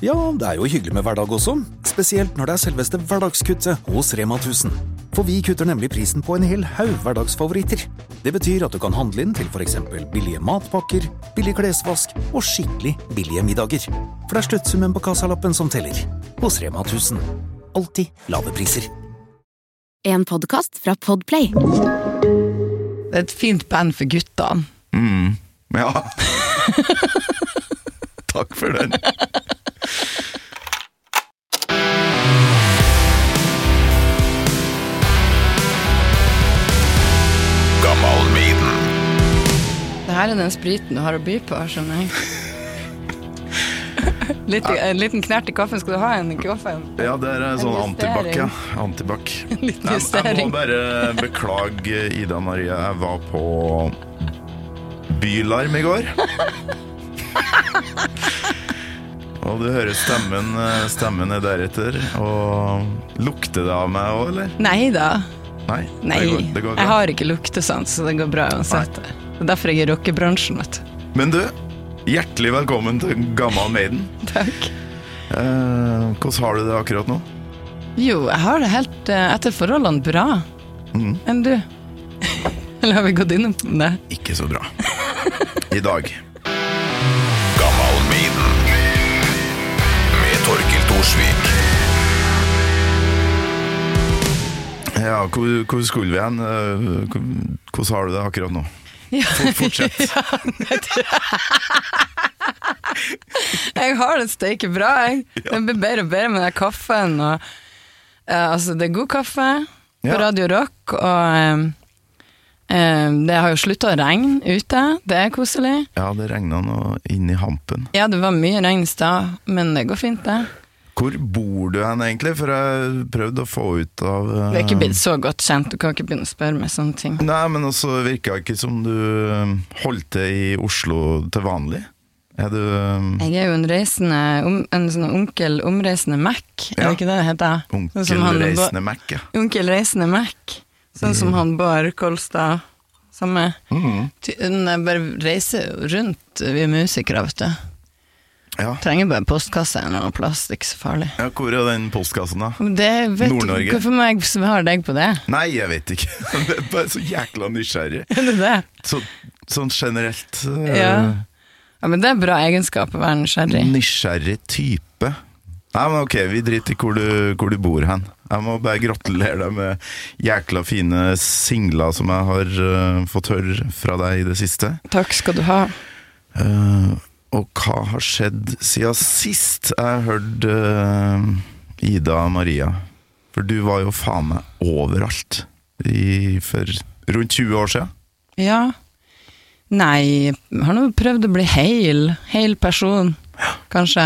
Ja, det jo hyggelig med hverdag også. Spesielt når det selveste hverdagskuttet hos Rema 1000. For vi kutter nemlig prisen på en hel haug hverdagsfavoritter. Det betyr at du kan handle inn til for eksempel billige matpakker, billig klesvask og skikkelig billige middager. For det sluttsummen på kassalappen som teller. Hos Rema 1000. Alltid lave priser. En podcast fra Podplay. Det et fint band for guttene. Ja. Takk for den. Gammal Maiden. Det her den spriten du har å by på, skjønner jeg. En liten knert i kaffen. Skal du ha en i kaffen? Ja, det sånn antibac, ja. Antibac. Litt justering. Jeg må bare beklage, Ida Maria. Jeg var på Bylarm i går. Og du hører stemmen deretter. Og lukter det av meg også, eller? Neida. Nei, det går bra. Jeg har ikke luktesans, så det går bra uansett. Det derfor jeg i rockebransjen, vet du. Men du, hjertelig velkommen til Gammal Maiden. Takk. Hvordan har du det akkurat nå? Jo, jeg har det helt etter forholdene bra. Enn du? Eller har vi gått inn på det? Ikke så bra. I dag Gammal Maiden med Torkild Torsvik. Ja, hvor skulle vi hen? Hvordan har du det akkurat nå? Ja, Fortsett. Jeg har det steike bra, jeg. Det blir bedre og bedre med den kaffen. Og, altså, det god kaffe på Radio Rock, og det har jo sluttet å regne ute. Det koselig. Ja, det regnet nå inn i hampen. Ja, det var mye regn i sted, men det går fint det. Hvor bor du hen egentlig? For jeg prøvde å få ut av Vi ikke blitt så godt kjent, du kan ikke begynne å spørre meg sånne ting. Nei, men også virker det ikke som du holdt til i Oslo til vanlig. Du Jeg jo en reisende, en sånn onkel omreisende Mac, det ikke det det heter? Onkel reisende Mac, ja. Onkel reisende Mac, sånn som han Bård Kolstad, samme. Bare reiser rundt, vi musikere, vet du. Ja. Trenger bare postkasse eller noe plass, det ikke så farlig. Ja, hvor den postkassen da? Nord-Norge. Hvorfor må jeg svare deg på det? Nei, jeg vet ikke. Det bare så jækla nysgjerrig. Det det? Sånn generelt. Ja, men det bra egenskap å være nysgjerrig. Nysgjerrig type. Nei, men ok, vi driter i hvor du bor hen. Jeg må bare gratulere deg med jækla fine singler som jeg har fått høre fra deg i det siste. Takk skal du ha. Og hva har skjedd siden sist jeg hørte Ida Maria? For du var jo faen meg overalt for rundt 20 år siden. Ja. Nei, jeg har nå prøvd å bli hel person, kanskje.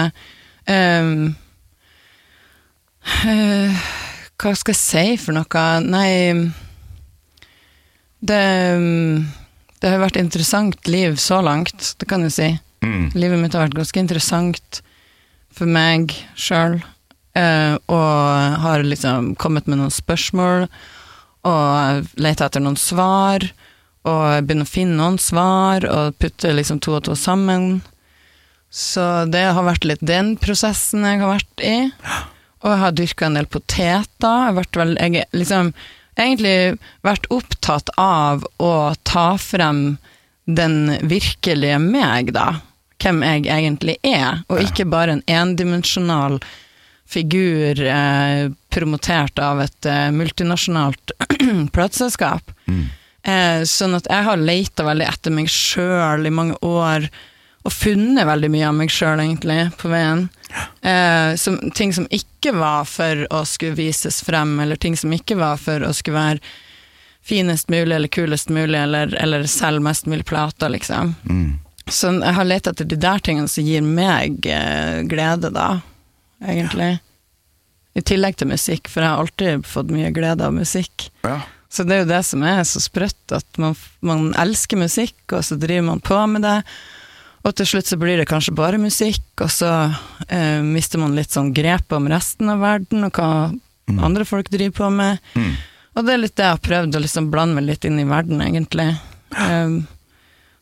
Hva skal jeg si for noe? Nei, det har vært interessant liv så langt, det kan jeg si. Livet mitt har vært ganske interessant for meg selv, og har liksom kommet med noen spørsmål og lett etter noen svar og begynner å finne noen svar og putte liksom 2 og 2 sammen, så det har vært litt den prosessen jeg har vært i, og jeg har dyrket en del poteter. Jeg liksom egentlig vært opptatt av å ta frem den virkelige meg da, hvem jeg egentlig og ikke bare en endimensjonal figur promotert av et multinasjonalt plateselskap. Sånn at jeg har letet veldig etter meg selv i mange år, og funnet veldig mye av meg selv egentlig på veien. Ting som ikke var for å skulle vises frem, eller ting som ikke var for å skulle være finest mulig, eller kulest mulig, eller selv mest mulig plater, liksom. Så jeg har lett etter de der tingene som gir meg glede da, egentlig. I tillegg til musikk, for jeg har alltid fått mye glede av musikk. Ja. Så det jo det som så sprøtt, at man elsker musikk, og så driver man på med det, og til slutt så blir det kanskje bare musikk, og så mister man litt sånn grep om resten av verden, og hva andre folk driver på med. Og det litt det jeg har prøvd å liksom blande meg litt inn i verden, egentlig.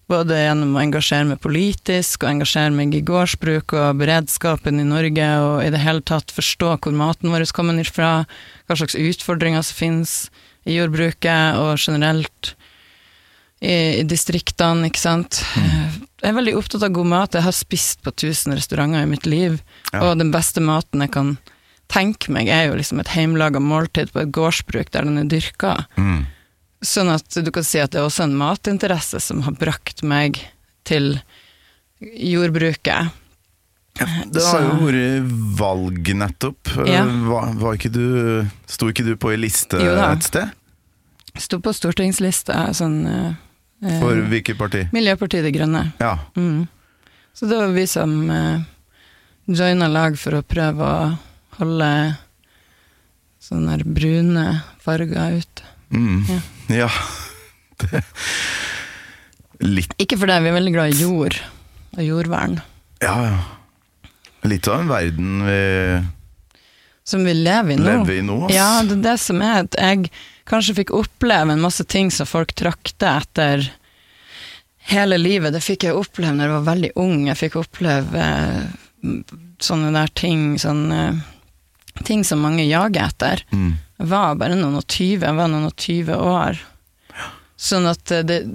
både gjennom å engasjere meg politisk, og engasjere meg i gårdsbruk og beredskapen i Norge, og i det hele tatt forstå hvor maten vår kommer ifra, hva slags utfordringer som finnes i jordbruket, og generelt i distriktene, ikke sant? Jeg er veldig opptatt av god mat. Jeg har spist på 1000 restauranter i mitt liv, og den beste maten jeg kan tenke meg er jo liksom et heimlaget måltid på et gårdsbruk der den er dyrket. Sånn at du kan si at det er også en matinteresse som har brakt meg til jordbruket. Det har jo vært valg nettopp. Sto ikke du på en liste et sted? Sto på stortingsliste, sånn... For hvilket parti? Miljøpartiet De Grønne. Ja. Så det var vi som joina lag for å prøve å holde sånne brune farger ut. Ja. Litt. Ikke fordi vi er veldig glad i jord og jordvern. Ja. Litt av en verden som vi lever i nå. Ja, det er det som er at jeg kanskje fikk oppleve en masse ting som folk trakte etter hele livet. Det fikk jeg oppleve når jeg var veldig ung. Jeg fikk oppleve sånne der ting, ting som mange jager etter. Jeg var bare noen og 20 år. Sånn at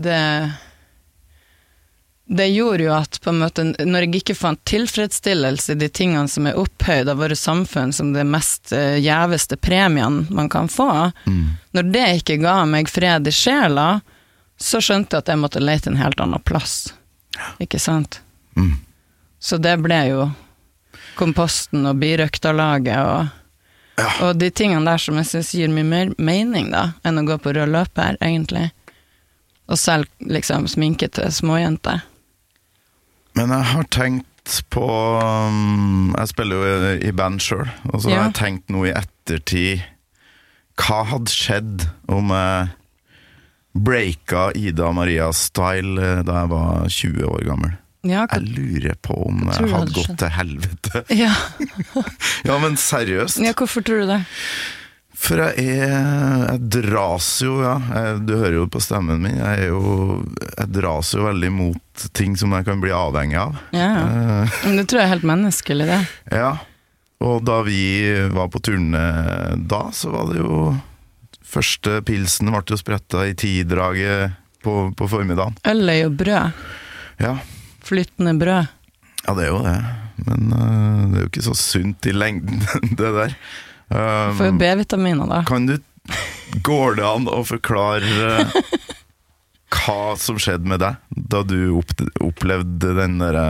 det gjorde jo at på en måte, når jeg ikke fant tilfredsstillelse i de tingene som er opphøyd av våre samfunn som det mest gjeveste premien man kan få, når det ikke ga meg fred i sjela, så skjønte jeg at jeg måtte lete en helt annen plass. Ikke sant? Så det ble jo komposten og birøkterlaget og de tingene der som jeg synes gir mye mer mening da, enn å gå på rød løper, egentlig. Og selv liksom sminke til småjenter. Men jeg har tenkt på jeg spiller jo i band selv, og så har jeg tenkt noe i ettertid hva hadde skjedd om jeg breaka Ida Marias style da jeg var 20 år gammel. Jeg lurer på om jeg hadde gått til helvete. Ja, men seriøst. Ja, hvorfor tror du det? For jeg dras jo, du hører jo på stemmen min, jeg dras jo veldig mot ting som jeg kan bli avhengig av. Ja, men det tror jeg er helt menneskelig det. Ja, og da vi var på turné da, så var det jo første pilsen ble jo sprettet i 10-draget på formiddagen. Øl er jo brød. Ja. Flyttende brød. Ja, det er jo det, men det er jo ikke så sunt i lengden, det der. For jo B-vitaminer da. Går det an å forklare hva som skjedde med deg da du opplevde den der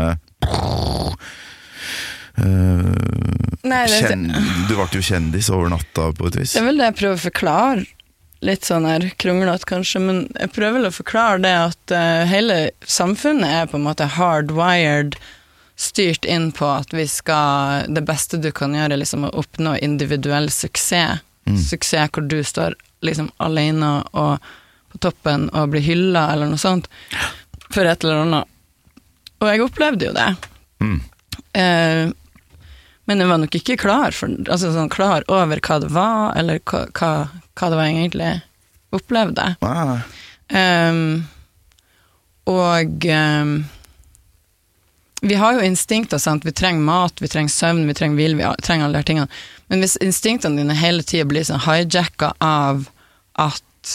du ble jo kjendis over natta på et vis. Det er vel det jeg prøver å forklare, litt sånn her kronglet kanskje, men jeg prøver vel å forklare det at hele samfunnet er på en måte hardwired, styrt inn på at det beste du kan gjøre er liksom å oppnå individuell suksess. Suksess hvor du står liksom alene og på toppen og blir hyllet eller noe sånt for et eller annet. Og jeg opplevde jo det. Men jeg var nok ikke klar over hva det var, eller hva det var jeg egentlig opplevde. Vi har jo instinkter, sant? Vi trenger mat, vi trenger søvn, vi trenger hvil, vi trenger alle de tingene. Men hvis instinktene dine hele tiden blir sånn hijacket av at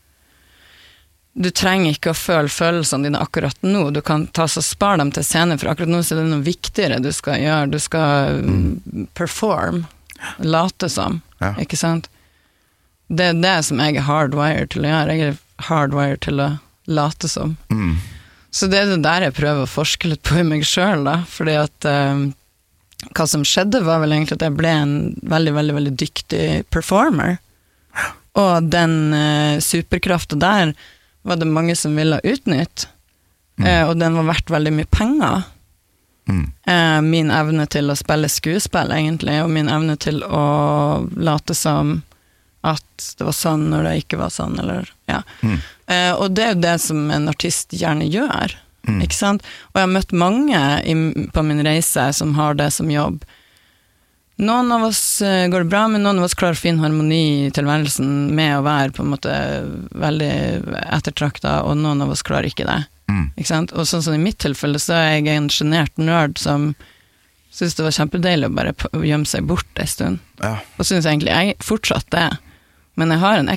du trenger ikke å føle følelsene dine akkurat nå, du kan ta så spare dem til scenen, for akkurat nå så er det noe viktigere du skal gjøre, du skal perform, late som, ikke sant? Det er det som jeg er hardwired til å gjøre, jeg er hardwired til å late som. Så det er det der jeg prøver å forske litt på i meg selv da, fordi at hva som skjedde var vel egentlig at jeg ble en veldig, veldig, veldig dyktig performer, og den superkraften der var det mange som ville utnytte, og den var verdt veldig mye penger. Min evne til å spille skuespill egentlig, og min evne til å late som at det var sånn når det ikke var sånn, eller og det er jo det som en artist gjerne gjør, ikke sant? Og jeg har møtt mange på min reise som har det som jobb. Noen av oss går det bra, men noen av oss klarer å finne harmoni i tilværelsen med å være på en måte veldig ettertraktet, og noen av oss klarer ikke det. Ikke sant? Og sånn som i mitt tilfelle så er jeg en genert nerd som synes det var kjempedeilig å bare gjemme seg bort en stund. Ja. Og synes egentlig jeg fortsatt det. Men jeg har en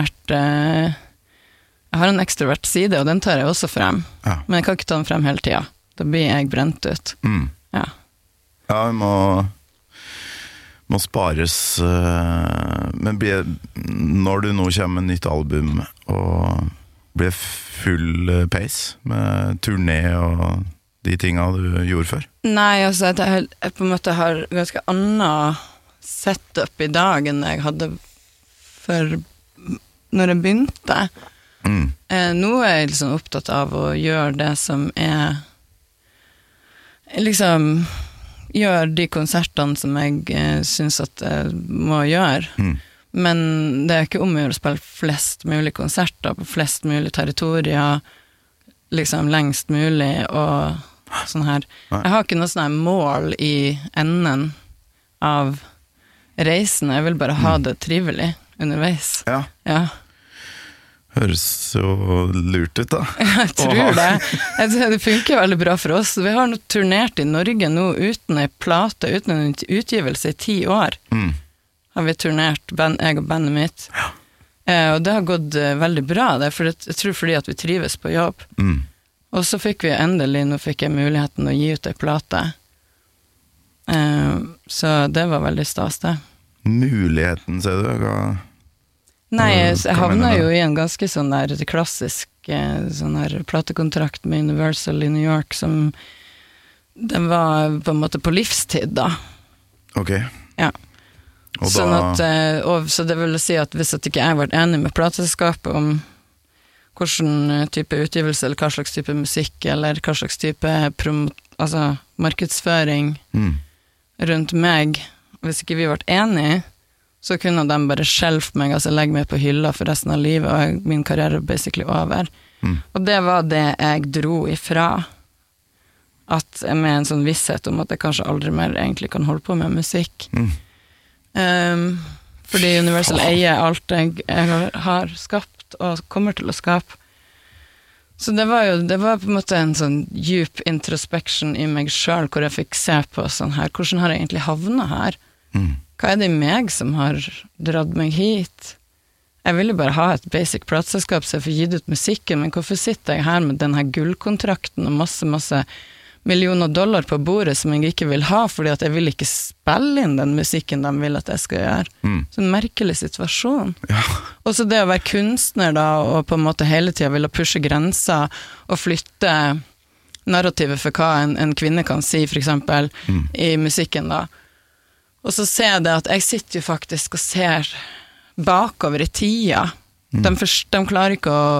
ekstrovert side, og den tar jeg også frem. Ja. Men jeg kan ikke ta den frem hele tiden. Da blir jeg brent ut. Ja. Ja, vi må spares. Men når du nå kommer med nytt album, og blir full pace med turné og de tingene du gjorde før? Nei, altså jeg på en måte har ganske annet setup i dag enn jeg hadde for når jeg begynte. Nå er jeg liksom opptatt av å gjøre det som er liksom gjøre de konsertene som jeg synes at jeg må gjøre. Men det er ikke om å gjøre å spille flest mulig konserter på flest mulig territorier, liksom lengst mulig og sånn her. Jeg har ikke noe sånn her mål i enden av reisen, jeg vil bare ha det trivelig underveis. Ja. Høres jo lurt ut da. Jeg tror det. Det funker veldig bra for oss. Vi har nå turnert i Norge nå uten en plate, uten en utgivelse i 10 år. Har vi turnert, jeg og bandet mitt. Og det har gått veldig bra, det, for jeg tror fordi at vi trives på jobb. Og så fikk vi nå fikk jeg muligheten å gi ut en plate. Så det var veldig stas det. Muligheten, ser du? Nei, jeg havna jo i en ganske sånn der klassisk sånn der platekontrakt med Universal i New York, som den var på en måte på livstid da. Ok. Ja. Og sånn at, så det vil si at hvis at ikke jeg var enig med plateselskapet om hvilken type utgivelse, eller hva slags type musikk, eller hva slags type markedsføring rundt meg, hvis ikke vi ble enige, så kunne de bare skjelfe meg, altså legge meg på hylla for resten av livet, og min karriere basically over. Og det var det jeg dro ifra, at med en sånn visshet om at jeg kanskje aldri mer egentlig kan holde på med musikk. Fordi Universal eier alt jeg har skapt, og kommer til å skape. Så det var på en måte en sånn djup introspection i meg selv, hvor jeg fikk se på sånn her, hvordan har jeg egentlig havnet her? Hva er det i meg som har dratt meg hit? Jeg ville bare ha et basic plateselskap så jeg får gitt ut musikken, men hvorfor sitter jeg her med denne gullkontrakten og masse millioner dollar på bordet som jeg ikke vil ha, fordi at jeg vil ikke spille inn den musikken de vil at jeg skal gjøre. Så en merkelig situasjon. Ja. Og så det å være kunstner da, og på en måte hele tiden ville pushe grenser, og flytte narrativet for hva en kvinne kan si, for eksempel, i musikken da. Og så ser jeg det at jeg sitter jo faktisk og ser bakover i tida. De klarer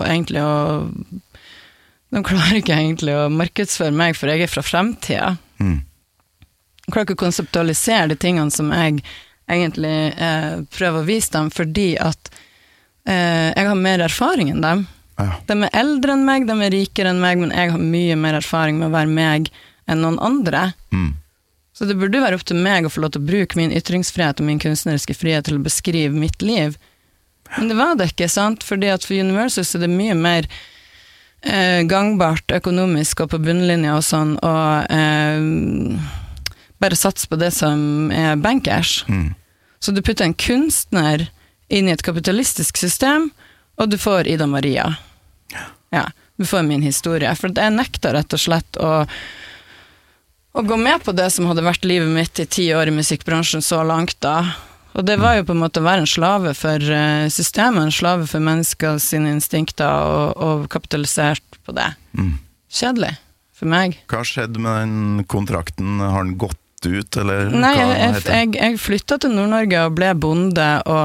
ikke egentlig å markedsføre meg, for jeg er fra fremtiden. Jeg klarer ikke å konseptualisere de tingene som jeg egentlig prøver å vise dem, fordi at jeg har mer erfaring enn dem. De er eldre enn meg, de er rikere enn meg, men jeg har mye mer erfaring med å være meg enn noen andre. Så det burde være opp til meg å få lov til å bruke min ytringsfrihet og min kunstneriske frihet til å beskrive mitt liv. Men det var det ikke, sant? Fordi at for Universal så er det mye mer gangbart økonomisk og på bunnlinja og sånn, og bare sats på det som er bankers. Så du putter en kunstner inn i et kapitalistisk system, og du får Ida Maria. Ja, du får min historie. For jeg nekta rett og slett å gå med på det som hadde vært livet mitt i 10 år i musikkbransjen så langt da. Og det var jo på en måte å være en slave for systemet, en slave for mennesker sine instinkter, og kapitalisert på det. Kjedelig for meg. Hva skjedde med den kontrakten? Har den gått ut, eller? Nei, jeg flyttet til Nord-Norge og ble bonde,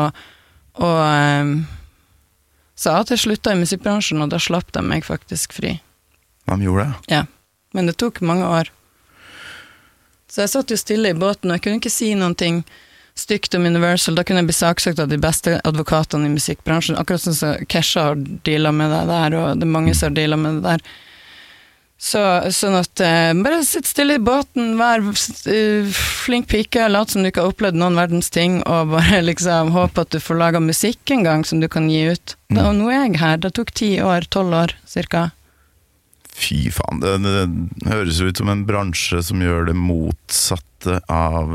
og sa at jeg sluttet i musikkbransjen, og da slapp de meg faktisk fri. De gjorde det? Ja, men det tok mange år. Så jeg satt jo stille i båten, og jeg kunne ikke si noen ting stygt om Universal. Da kunne jeg bli saksøkt av de beste advokatene i musikkbransjen, akkurat sånn som Kesha har dealet med det der, og det er mange som har dealet med det der. Sånn at bare sitt stille i båten, vær flink pike, lat som du ikke har opplevd noen verdens ting, og bare liksom håpe at du får laget musikk en gang som du kan gi ut. Og nå er jeg her. Det tok 10 år, 12 år, cirka. Fy faen, det høres ut som en bransje som gjør det motsatte av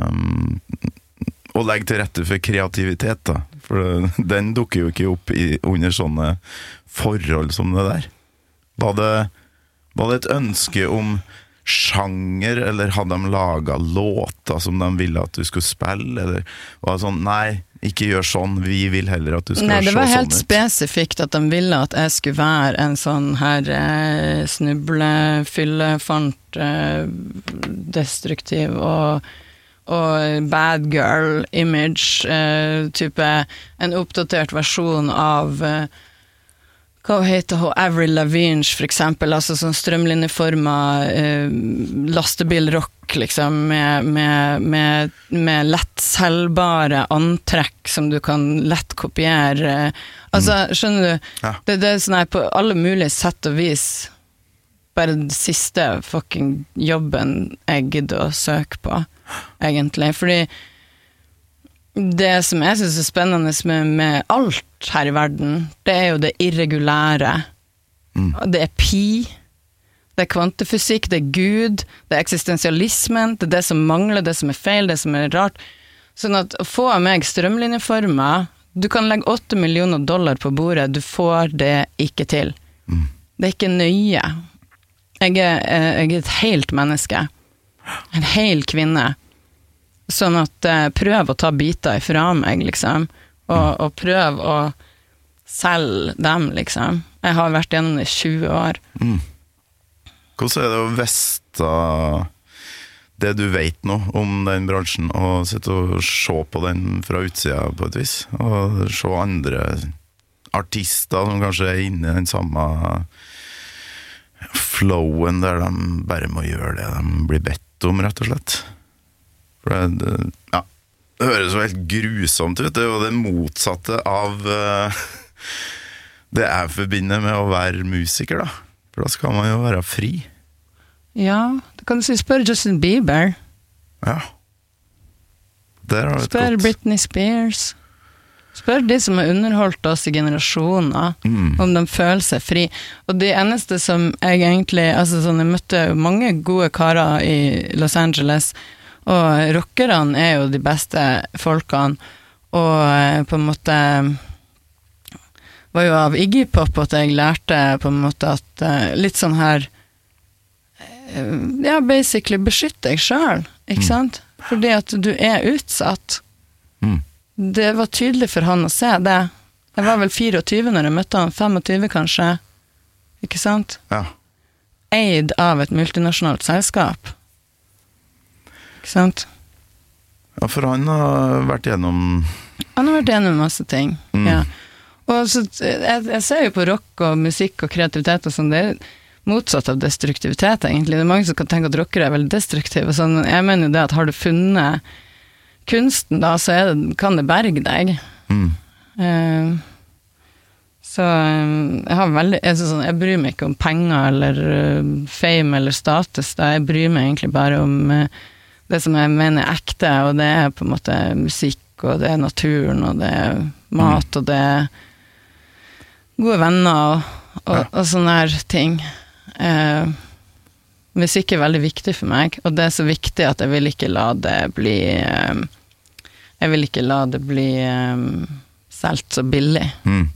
å legge til rette for kreativitet da. For den dukker jo ikke opp under sånne forhold som det der. Var det et ønske om sjanger, eller hadde de laget låter som de ville at du skulle spille, eller var det sånn, nei, ikke gjør sånn, vi vil heller at du skal se sånn ut. Nei, det var helt spesifikt at de ville at jeg skulle være en sånn her snuble, fyllefant, destruktiv og bad girl image, type en oppdatert versjon av hva heter hun? Avril Lavigne for eksempel, altså sånn strømlinjeforma lastebilrock liksom, med lett selvbare antrekk som du kan lett kopiere. Altså, skjønner du? Ja. Det er sånn her på alle mulige sett og vis bare den siste fucking jobben jeg gidder å søke på, egentlig. Fordi det som jeg synes er spennende med alt her i verden, det er jo det irregulære. Det er pi, det er kvantefysikk, det er Gud, det er eksistensialismen, det er det som mangler, det som er feil, det som er rart. Sånn at å få av meg strømlinjeformer, du kan legge $8 millioner på bordet, du får det ikke til. Det er ikke nøye. Jeg er et helt menneske, en hel kvinne. Sånn at prøv å ta biter ifra meg, liksom, og prøv å selge dem, liksom. Jeg har vært gjennom det i 20 år. Hvordan er det å veste det du vet nå om den bransjen, og sitte og se på den fra utsida på et vis, og se andre artister som kanskje er inne i den samme flowen der de bare må gjøre det de blir bedt om, rett og slett. For det høres jo helt grusomt ut. Det er jo det motsatte av det jeg forbinder med å være musiker, da. For da skal man jo være fri. Ja, det kan du si. Spør Justin Bieber. Ja. Der har vi et godt. Spør Britney Spears. Spør de som har underholdt oss i generasjoner, om de føler seg fri. Og de eneste som jeg egentlig, altså sånn, jeg møtte mange gode karer i Los Angeles, og rockerne er jo de beste folkene, og på en måte var jo av Iggy Pop at jeg lærte på en måte at litt sånn her basically beskytte deg selv, ikke sant? Fordi at du er utsatt. Det var tydelig for han å se det. Jeg var vel 24 når jeg møtte han, 25 kanskje, ikke sant? Ja. Eid av et multinasjonalt selskap. Ikke sant? Ja, for han har vært gjennom masse ting, ja. Og så, jeg ser jo på rock og musikk og kreativitet og sånn, det er motsatt av destruktivitet egentlig. Det er mange som kan tenke at rockere er veldig destruktive og sånn. Jeg mener jo det at har du funnet kunsten da, så kan det berge deg. Så jeg bryr meg ikke om penger eller fame eller status da. Jeg bryr meg egentlig bare om det som jeg mener er ekte, og det er på en måte musikk, og det er naturen, og det er mat, og det er gode venner, og sånne her ting. Musikk er veldig viktig for meg, og det er så viktig at jeg vil ikke la det bli selt så billig.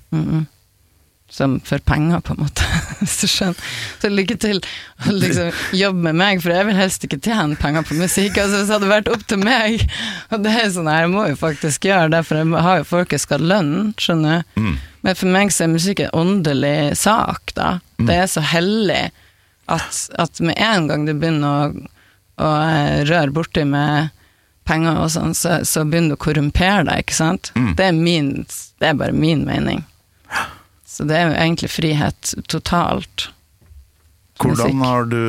Som for penger på en måte, hvis du skjønner. Så lykke til å liksom jobbe med meg, for jeg vil helst ikke tjene penger på musikk. Altså hvis det hadde vært opp til meg, og det er sånn her, jeg må jo faktisk gjøre det, for jeg har jo folk jeg skal lønne, skjønner du? Men for meg så er musikk en åndelig sak da. Det er så hellig at med en gang du begynner å røre borti med penger og sånn, så begynner du å korrumpere deg, ikke sant? Det er bare min mening. Så det er jo egentlig frihet totalt. Hvordan har du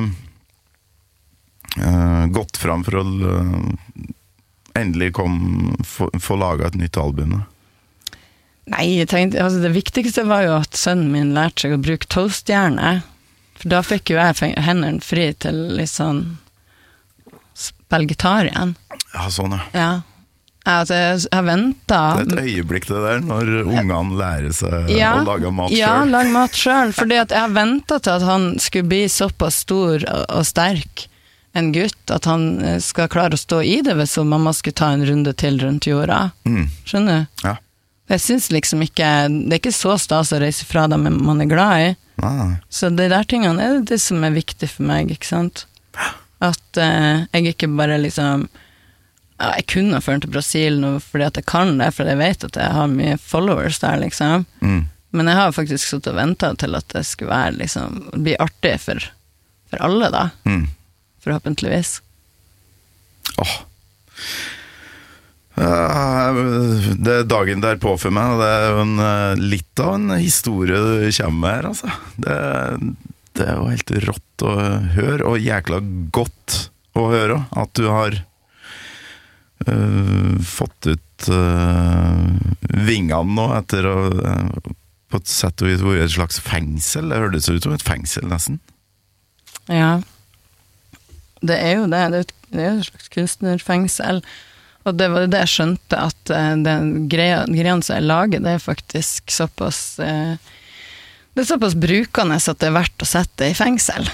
gått fram for å endelig få laget et nytt album? Nei, jeg tenkte, altså det viktigste var jo at sønnen min lærte seg å bruke toastjerne. For da fikk jo jeg hendene fri til litt sånn spille gitar igjen. Ja, sånn ja. Ja. Altså, jeg ventet. Det et øyeblikk det der, når ungene lærer seg å lage mat selv. Ja, lage mat selv, fordi at jeg ventet til at han skulle bli såpass stor og sterk en gutt, at han skal klare å stå i det hvis mamma skulle ta en runde til rundt jorda. Skjønner du? Ja. Jeg synes liksom ikke, det ikke så stas å reise fra dem man glad i. Så de der tingene det som viktig for meg, ikke sant? At jeg ikke bare liksom jeg kunne ført til Brasil nå fordi at jeg kan det, for jeg vet at jeg har mye followers der, liksom. Men jeg har faktisk satt og ventet til at det skulle være, liksom, bli artig for alle, da. Forhåpentligvis. Det dagen der på for meg, og det jo litt av en historie du kommer med her, altså. Det jo helt rått å høre, og jækla godt å høre at du har fått ut vingene nå etter å på et sett og vis vært et slags fengsel. Det hørtes ut som et fengsel nesten. Ja, det jo det. Det jo et slags kunstnerfengsel. Og det var det jeg skjønte, at den greia som jeg lager, det faktisk såpass det såpass brukende at det verdt å sette i fengsel.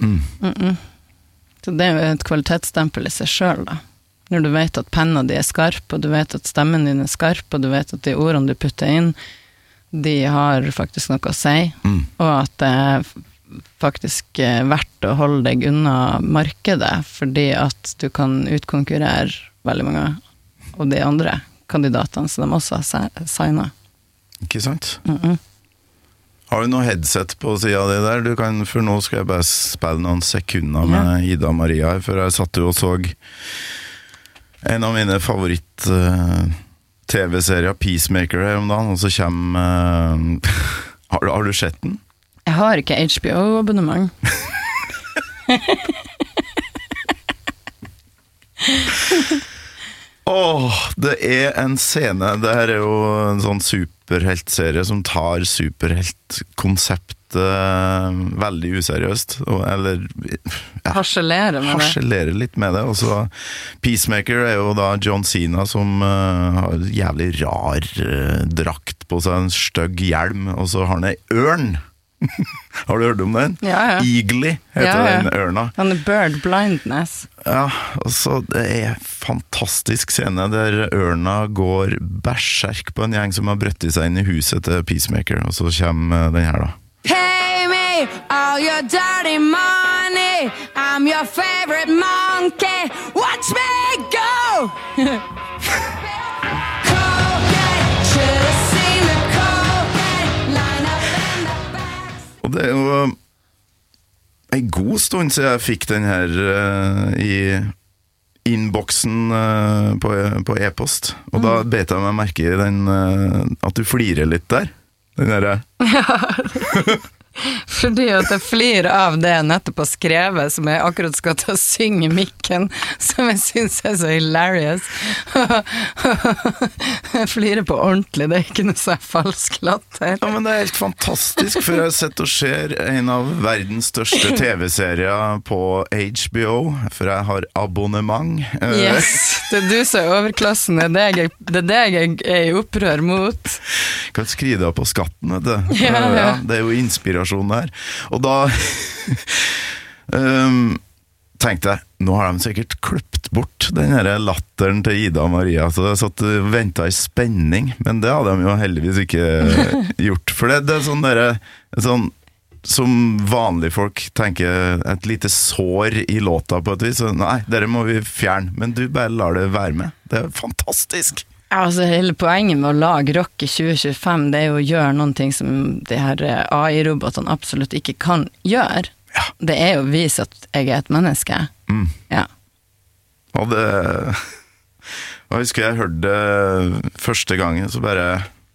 Så det jo et kvalitetsstempel i seg selv, da. Når du vet at penna di skarp, og du vet at stemmen din skarp, og du vet at de ordene du putter inn, de har faktisk noe å si, og at det faktisk verdt å holde deg unna markedet, fordi at du kan utkonkurrere veldig mange av de andre kandidatene som de også har signet. Ikke sant? Har du noe headset på siden av det der? Du kan, for nå skal jeg bare spille noen sekunder med Ida Maria, for jeg satt jo og så en av mine favoritt-TV-serier, Peacemaker, her om dagen, og så kommer... har du sett den? Jeg har ikke HBO-abonnement. Det en scene, det her jo en sånn superheltserie som tar superheltkonseptet veldig useriøst, eller harselerer litt med det, og så Peacemaker jo da John Cena som har jævlig rar drakt på seg, en stygg hjelm, og så har han en ørn. Har du hørt om den? Ja. Eagly heter den ørna. Han bird blindness. Ja, og så det fantastisk scene der ørna går berserk på en gjeng som har brøttet seg inn i huset til Peacemaker, og så kommer den her da. Pay me all your dirty money, I'm your favorite monkey, watch me go! Og det jo en god stund siden jeg fikk den her i innboksen på e-post, og da bet jeg meg merke i den at du flirer litt der, den der. Fordi at jeg flirer av det jeg nettopp har skrevet, som jeg akkurat skal ta og synge i mikken, som jeg synes så hilarious. Jeg flirer på ordentlig, det ikke noe så falsk latter. Ja, men det helt fantastisk, for jeg har sett og ser en av verdens største TV-serier på HBO, for jeg har abonnement. Yes, det du som overklassen, det jeg i opprør mot. Kan skrive deg på skatten, vet du. Ja. Det jo inspirasjon der. Og da tenkte jeg, nå har de sikkert kløpt bort den her latteren til Ida Maria, så jeg satt og ventet i spenning, men det hadde de jo heldigvis ikke gjort, for det sånn der, sånn som vanlige folk tenker et lite sår i låta på et vis, så nei, dere må vi fjerne, men du bare lar det være med. Det fantastisk. Altså, hele poenget med å lage rock i 2025, det jo å gjøre noen ting som de her AI-robotene absolutt ikke kan gjøre. Ja. Det jo å vise at jeg et menneske. Ja. Og det... Jeg husker jeg hørte det første gangen, så bare...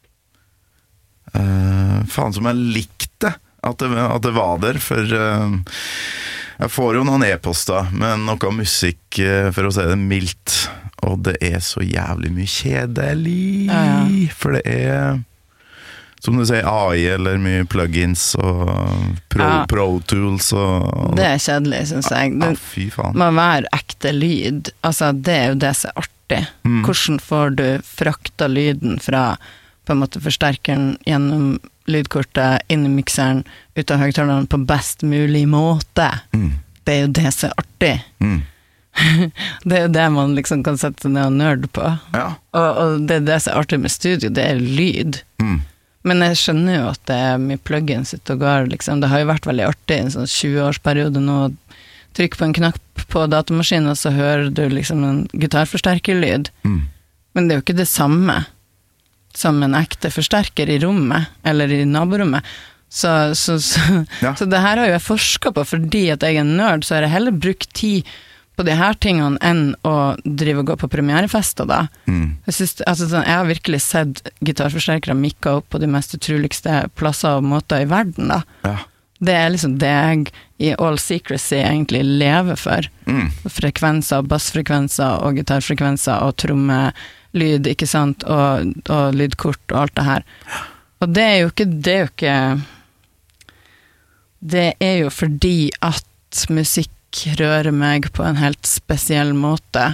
faen som jeg likte at det var der, for... jeg får jo noen e-poster med noe musikk, for å si det mildt, og det så jævlig mye kjedelig, for det som du sier, AI eller mye plugins og Pro Tools og... Det kjedelig, synes jeg. Det fy faen. må være ekte lyd. Altså, det jo det som artig. Hvordan får du frakta lyden fra på en måte forsterkeren gjennom lydkortet, inn i mikseren, ut av høyttaleren på best mulig måte. Det jo det som artig. Det jo det man liksom kan sette ned og nerd på. Ja. Og det det som artig med studio, det lyd. Men jeg skjønner jo at det mye plugins ute og går, liksom. Det har jo vært veldig artig i en sånn 20-årsperiode nå, trykk på en knapp på datamaskinen, og så hører du liksom en gitarforsterkerlyd. Men det jo ikke det samme som en ekte forsterker i rommet, eller i naborommet. Så det her har jo jeg forsket på, fordi at jeg nerd, så har jeg heller brukt tid på de her tingene enn å drive og gå på premierefester da. Jeg har virkelig sett gitarforsterkere mikka opp på de mest utroligste plasser og måter i verden da. Ja. Det liksom det jeg i all secrecy egentlig lever for. Frekvenser, bassfrekvenser og gitarfrekvenser og trommelyd, ikke sant, og lydkort og alt det her. Og det jo fordi at musikk rører meg på en helt spesiell måte.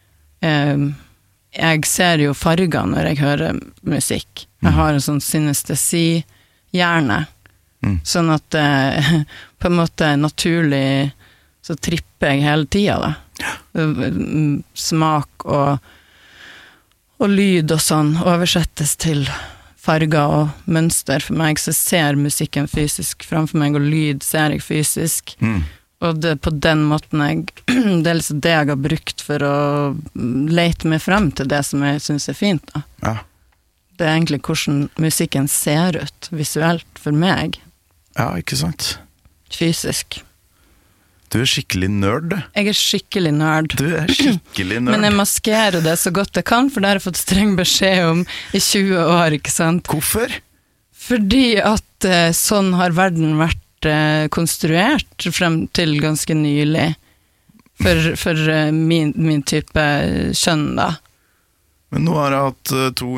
Jeg ser jo farger når jeg hører musikk. Jeg har en sånn synestesi-hjerne. Sånn at på en måte naturlig så tripper jeg hele tiden da. Smak og lyd og sånn oversettes til farger og mønster for meg, så ser musikken fysisk framfor meg, og lyd ser jeg fysisk. Og det på den måten det liksom det jeg har brukt for å lete meg frem til det som jeg synes fint da. Ja. Det egentlig hvordan musikken ser ut visuelt for meg. Ja, ikke sant? Fysisk. Du skikkelig nerd. Jeg skikkelig nerd. Du skikkelig nerd. Men jeg maskerer det så godt jeg kan, for det har jeg fått streng beskjed om i 20 år, ikke sant? Hvorfor? Fordi at sånn har verden vært konstruert frem til ganske nylig for min type kjønn da. Men nå har jeg hatt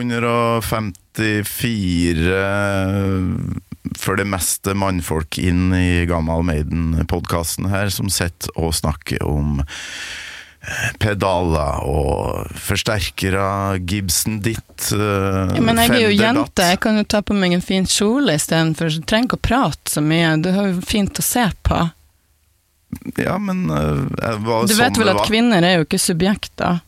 254 for det meste mannfolk inn i Gammal Maiden-podcasten her, som sitter og snakker om pedaler og forsterkere, Gibson ditt, men jeg jo jente, jeg kan jo ta på meg en fin kjole i stedet for, jeg trenger ikke å prate så mye, det er jo fint å se på. Ja, men du vet vel at kvinner jo ikke subjekter.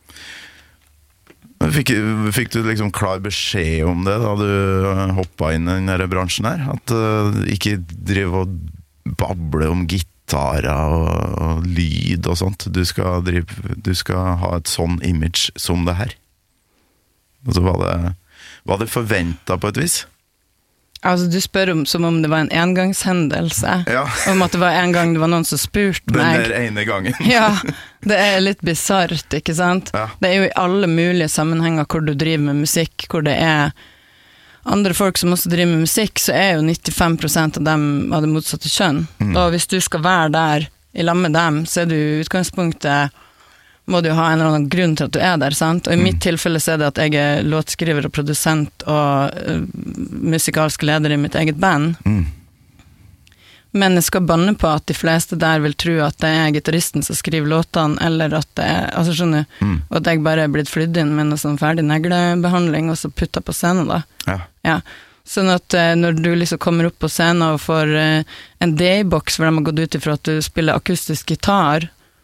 Fikk du liksom klar beskjed om det da du hoppet inn i denne bransjen her? At ikke drive og bable om gitarer og lyd og sånt. Du skal ha et sånn image som det her. Og så var det forventet på et vis? Altså, du spør som om det var en engangshendelse. Ja. Om at det var en gang det var noen som spurte meg. Den der ene gangen. Ja, det litt bizarrt, ikke sant? Ja. Det jo i alle mulige sammenhenger hvor du driver med musikk, hvor det andre folk som også driver med musikk, så jo 95% av dem av det motsatte kjønn. Og hvis du skal være der i lag med dem, så du i utgangspunktet må du ha en eller annen grunn til at du der, sant? Og i mitt tilfelle så det at jeg låtskriver og produsent og musikalsk leder i mitt eget band. Men jeg skal banne på at de fleste der vil tro at det gitaristen som skriver låtene, eller at det altså skjønner, og at jeg bare blitt flydd inn med noe sånn ferdig neglebehandling, og så putta på scenen da. Ja. Sånn at når du liksom kommer opp på scenen og får en D-boks hvor de har gått ut ifra at du spiller akustisk gitar,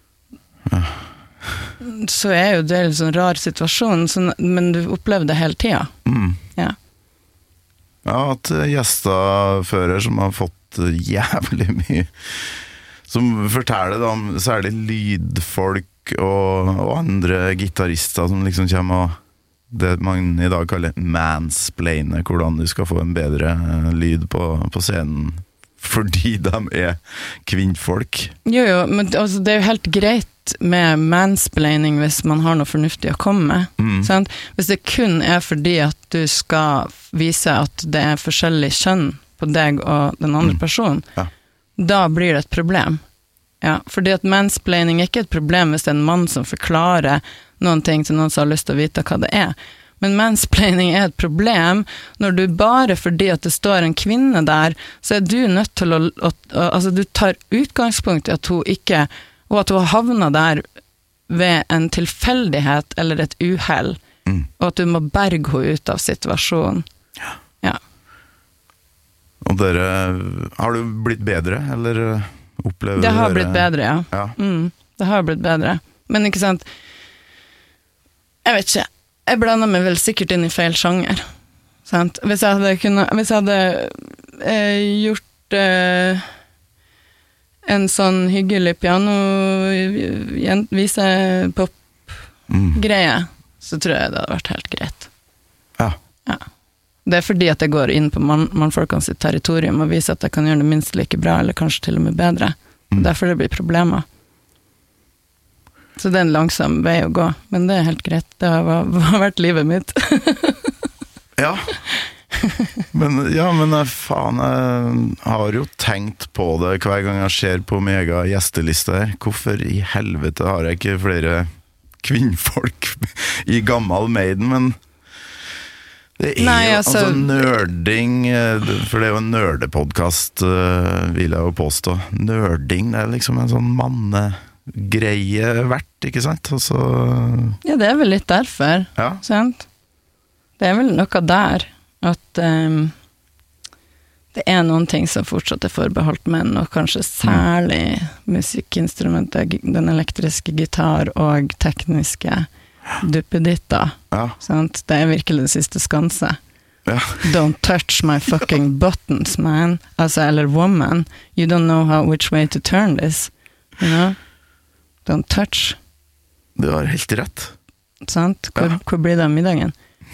så jo det en sånn rar situasjon, men du opplever det hele tiden. Ja. Ja, at gjester fører som har fått jævlig mye, som forteller da om særlig lydfolk og andre gitarister som liksom kommer og det man i dag kaller mansplainer, hvordan du skal få en bedre lyd på scenen fordi de kvinnfolk. Jo, men altså, det jo helt greit med mansplaining hvis man har noe fornuftig å komme med. Sant? Hvis det kun fordi at du skal vise at det forskjellig kjønn på deg og den andre personen, da blir det et problem. Ja, fordi at mansplaining ikke et problem hvis det en mann som forklarer noen ting til noen som har lyst til å vite hva det Men mansplaining et problem når du bare fordi at det står en kvinne der, så du nødt til å altså du tar utgangspunkt i at hun ikke, og at hun har havnet der ved en tilfeldighet eller et uheld, og at du må berge henne ut av situasjonen. Ja. Og dere, har du blitt bedre, eller opplever det har dere... blitt bedre, ja. Det har blitt bedre. Men ikke sant, jeg vet ikke, jeg blander meg vel sikkert inn i feil sjanger. Sant? Hvis jeg hadde gjort en sånn hyggelig piano vise pop-greie, så tror jeg det hadde vært helt greit. Ja. Det fordi at jeg går inn på mannfolkene sitt territorium og viser at jeg kan gjøre det minst like bra, eller kanskje til og med bedre. Derfor det blir problemer. Så det er en langsom vei å gå, men det er helt greit. Det har vært livet mitt. Ja. Men faen, jeg har jo tenkt på det hver gang jeg ser på min egen gjesteliste her. Hvorfor i helvete har jeg ikke flere kvinnfolk i gammel Maiden, men det er jo nerding, for det er jo en nerdepodcast, vil jeg jo påstå. Nerding, det er liksom en sånn mannegreie verdt, ikke sant? Altså... Ja, det er vel litt derfor, sant? Det er vel noe der, at det er noen ting som fortsatt er forbeholdt menn, og kanskje særlig musikkinstrumenter, den elektriske gitar og tekniske duppeditter, sant? Det er virkelig det siste skanse. Don't touch my fucking buttons, man. Altså, eller woman, you don't know which way to turn this, you know? Don't touch. Du har helt rett. Sant? Hvor blir det av middagen?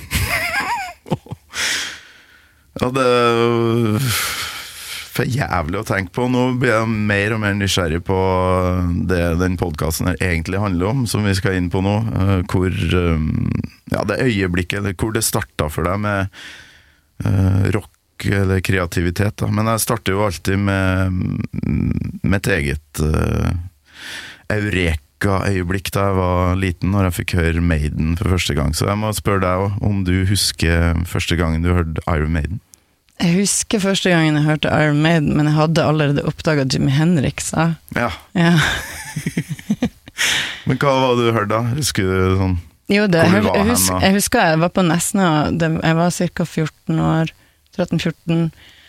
Ja, det er for jævlig å tenke på. Nå blir jeg mer og mer nysgjerrig på det den podcasten her egentlig handler om, som vi skal inn på nå, hvor det øyeblikket, eller hvor det startet for deg med rock eller kreativitet da. Men jeg starter jo alltid med et eget eureka-øyeblikk da jeg var liten, når jeg fikk høre Maiden for første gang. Så jeg må spørre deg om du husker første gangen du hørte Iron Maiden? Jeg husker første gangen jeg hørte Iron Maiden, men jeg hadde allerede oppdaget Jimi Hendrix. Ja. Men hva var det du hørte da? Husker du sånn? Jo, jeg husker jeg var på Nesna, jeg var cirka 14 år, 13-14,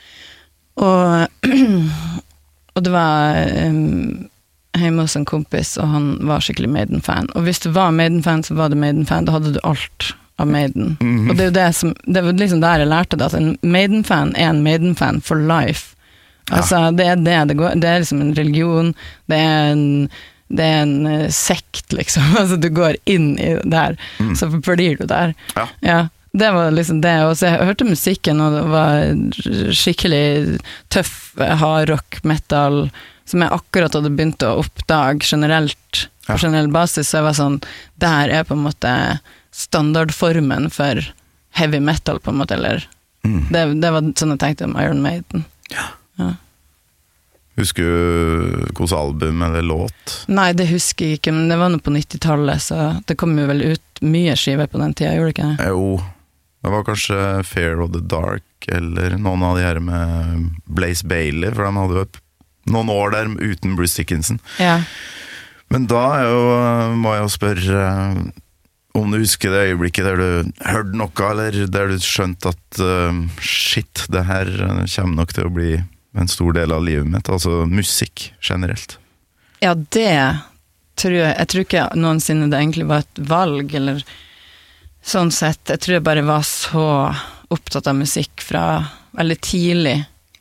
og det var hjemme hos en kompis, og han var skikkelig Maiden-fan. Og hvis du var Maiden-fan, så var du Maiden-fan, da hadde du alt av Maiden. Og det er jo det var liksom der jeg lærte det, at en Maiden-fan er en Maiden-fan for life. Altså, det går, det er liksom en religion, det er en sekt, liksom. Altså, du går inn i det der, så forblir du der. Ja. Det var liksom det, og så jeg hørte musikken, og det var skikkelig tøff, hard rock, metal, som jeg akkurat hadde begynt å oppdage generelt, på generell basis, så jeg var sånn, der er på en måte standardformen for heavy metal, på en måte, eller det var sånn jeg tenkte om Iron Maiden. Ja. Husker du hvilket album eller låt? Nei, det husker jeg ikke, men det var noe på 90-tallet, så det kom jo vel ut mye skiver på den tiden, gjorde det ikke det? Jo, det var kanskje Fear of the Dark, eller noen av de her med Blaze Bayley, for de hadde jo noen år der uten Bruce Dickinson. Ja. Men da må jeg jo spørre om du husker det øyeblikket der du hørte noe, eller der du skjønte at shit, det her kommer nok til å bli en stor del av livet mitt, altså musikk generelt. Ja, det tror jeg tror ikke noensinne det egentlig var et valg, eller sånn sett. Jeg tror jeg bare var så opptatt av musikk fra veldig tidlig.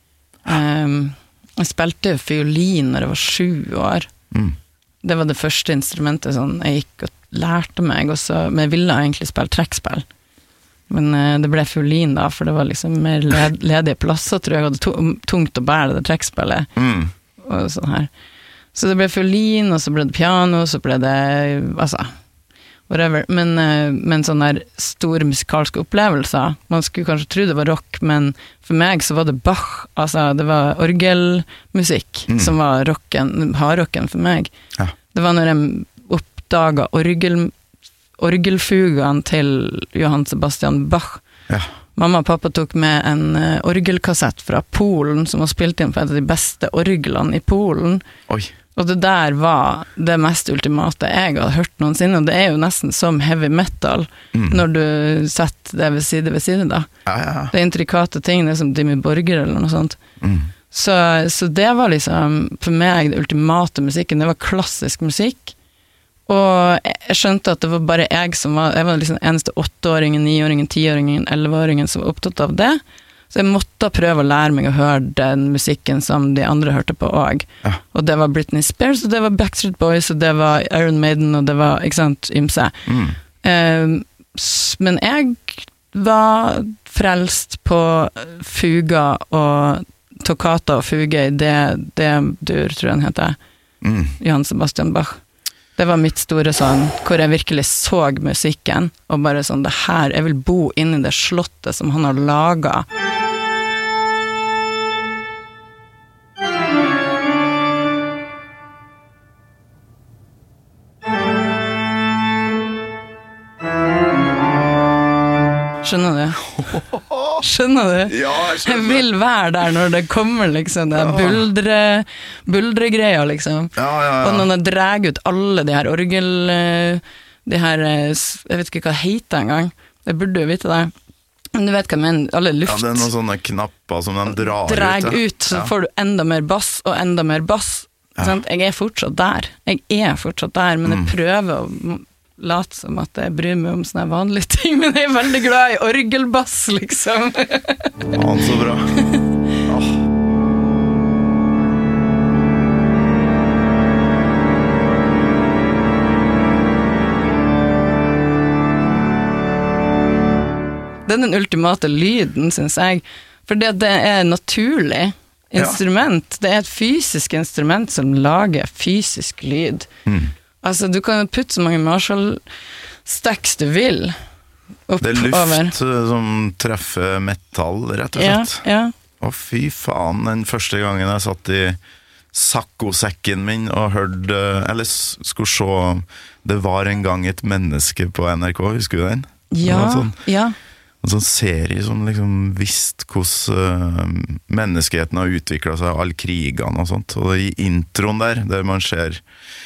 Jeg spilte fiolin når jeg var 7 år. Det var det første instrumentet sånn, jeg gikk og lærte meg også, men jeg ville egentlig spille trekkspill. Men det ble fiolin da, for det var liksom mer ledige plasser, tror jeg hadde tungt å bære det trekkspillet. Og sånn her. Så det ble fiolin, og så ble det piano, så ble det, altså, whatever. Men sånne der store musikalske opplevelser, man skulle kanskje tro det var rock, men for meg så var det Bach, altså det var orgelmusikk som var rocken, hardrocken for meg. Ja. Det var når jeg oppdaget orgelfugene til Johann Sebastian Bach. Ja. Mamma og pappa tok med en orgelkassett fra Polen som var spilt inn på et av de beste orgelene i Polen. Oi. Og det der var det mest ultimate jeg hadde hørt noensinne, og det jo nesten som heavy metal når du setter det ved side da. Ja. Det intrikate ting, det som Dimmy Borger eller noe sånt. Så det var liksom, for meg, det ultimate musikken, det var klassisk musikk. Og jeg skjønte at det var bare jeg var liksom eneste 8-åringen, 9-åringen, 10-åringen, 11-åringen som var opptatt av det. Så jeg måtte prøve å lære meg å høre den musikken som de andre hørte på også. Ja. Og det var Britney Spears, og det var Backstreet Boys, og det var Iron Maiden, og det var, ikke sant, ymse. Men jeg var frelst på fuga og toccata og fuge i D-dur, tror jeg han heter. Johann Sebastian Bach. Det var mitt store sånn, hvor jeg virkelig så musikken, og bare sånn, det her, jeg vil bo inne i det slottet som han har laget. Skjønner du? Skjønner du? Ja, jeg skjønner. Jeg vil være der når det kommer liksom, det buldregreier liksom. Ja. Og når jeg drar ut alle de her orgel, de her, jeg vet ikke hva det heter engang, jeg burde jo vite det. Men du vet hva jeg mener, alle luft. Ja, det noen sånne knapper som de drar ut, så får du enda mer bass og enda mer bass. Sant? Jeg fortsatt der, men jeg prøver å late som at jeg bryr meg om sånne vanlige ting, men jeg veldig glad i orgelbass, liksom. Så bra. Det den ultimate lyden, synes jeg, for det naturlig instrument. Det et fysisk instrument som lager fysisk lyd. Altså, du kan putte så mange Marshall-stacks du vil opp det luft over. Som treffer metall, rett og slett. Ja. Å, fy faen, den første gangen jeg satt i sakkosekken min og hørte, eller skulle se, det var en gang et menneske på NRK, husker du den? Ja. En sånn serie som liksom visste hvordan menneskeheten har utviklet seg, alle krigene og sånt. Og i introen der man ser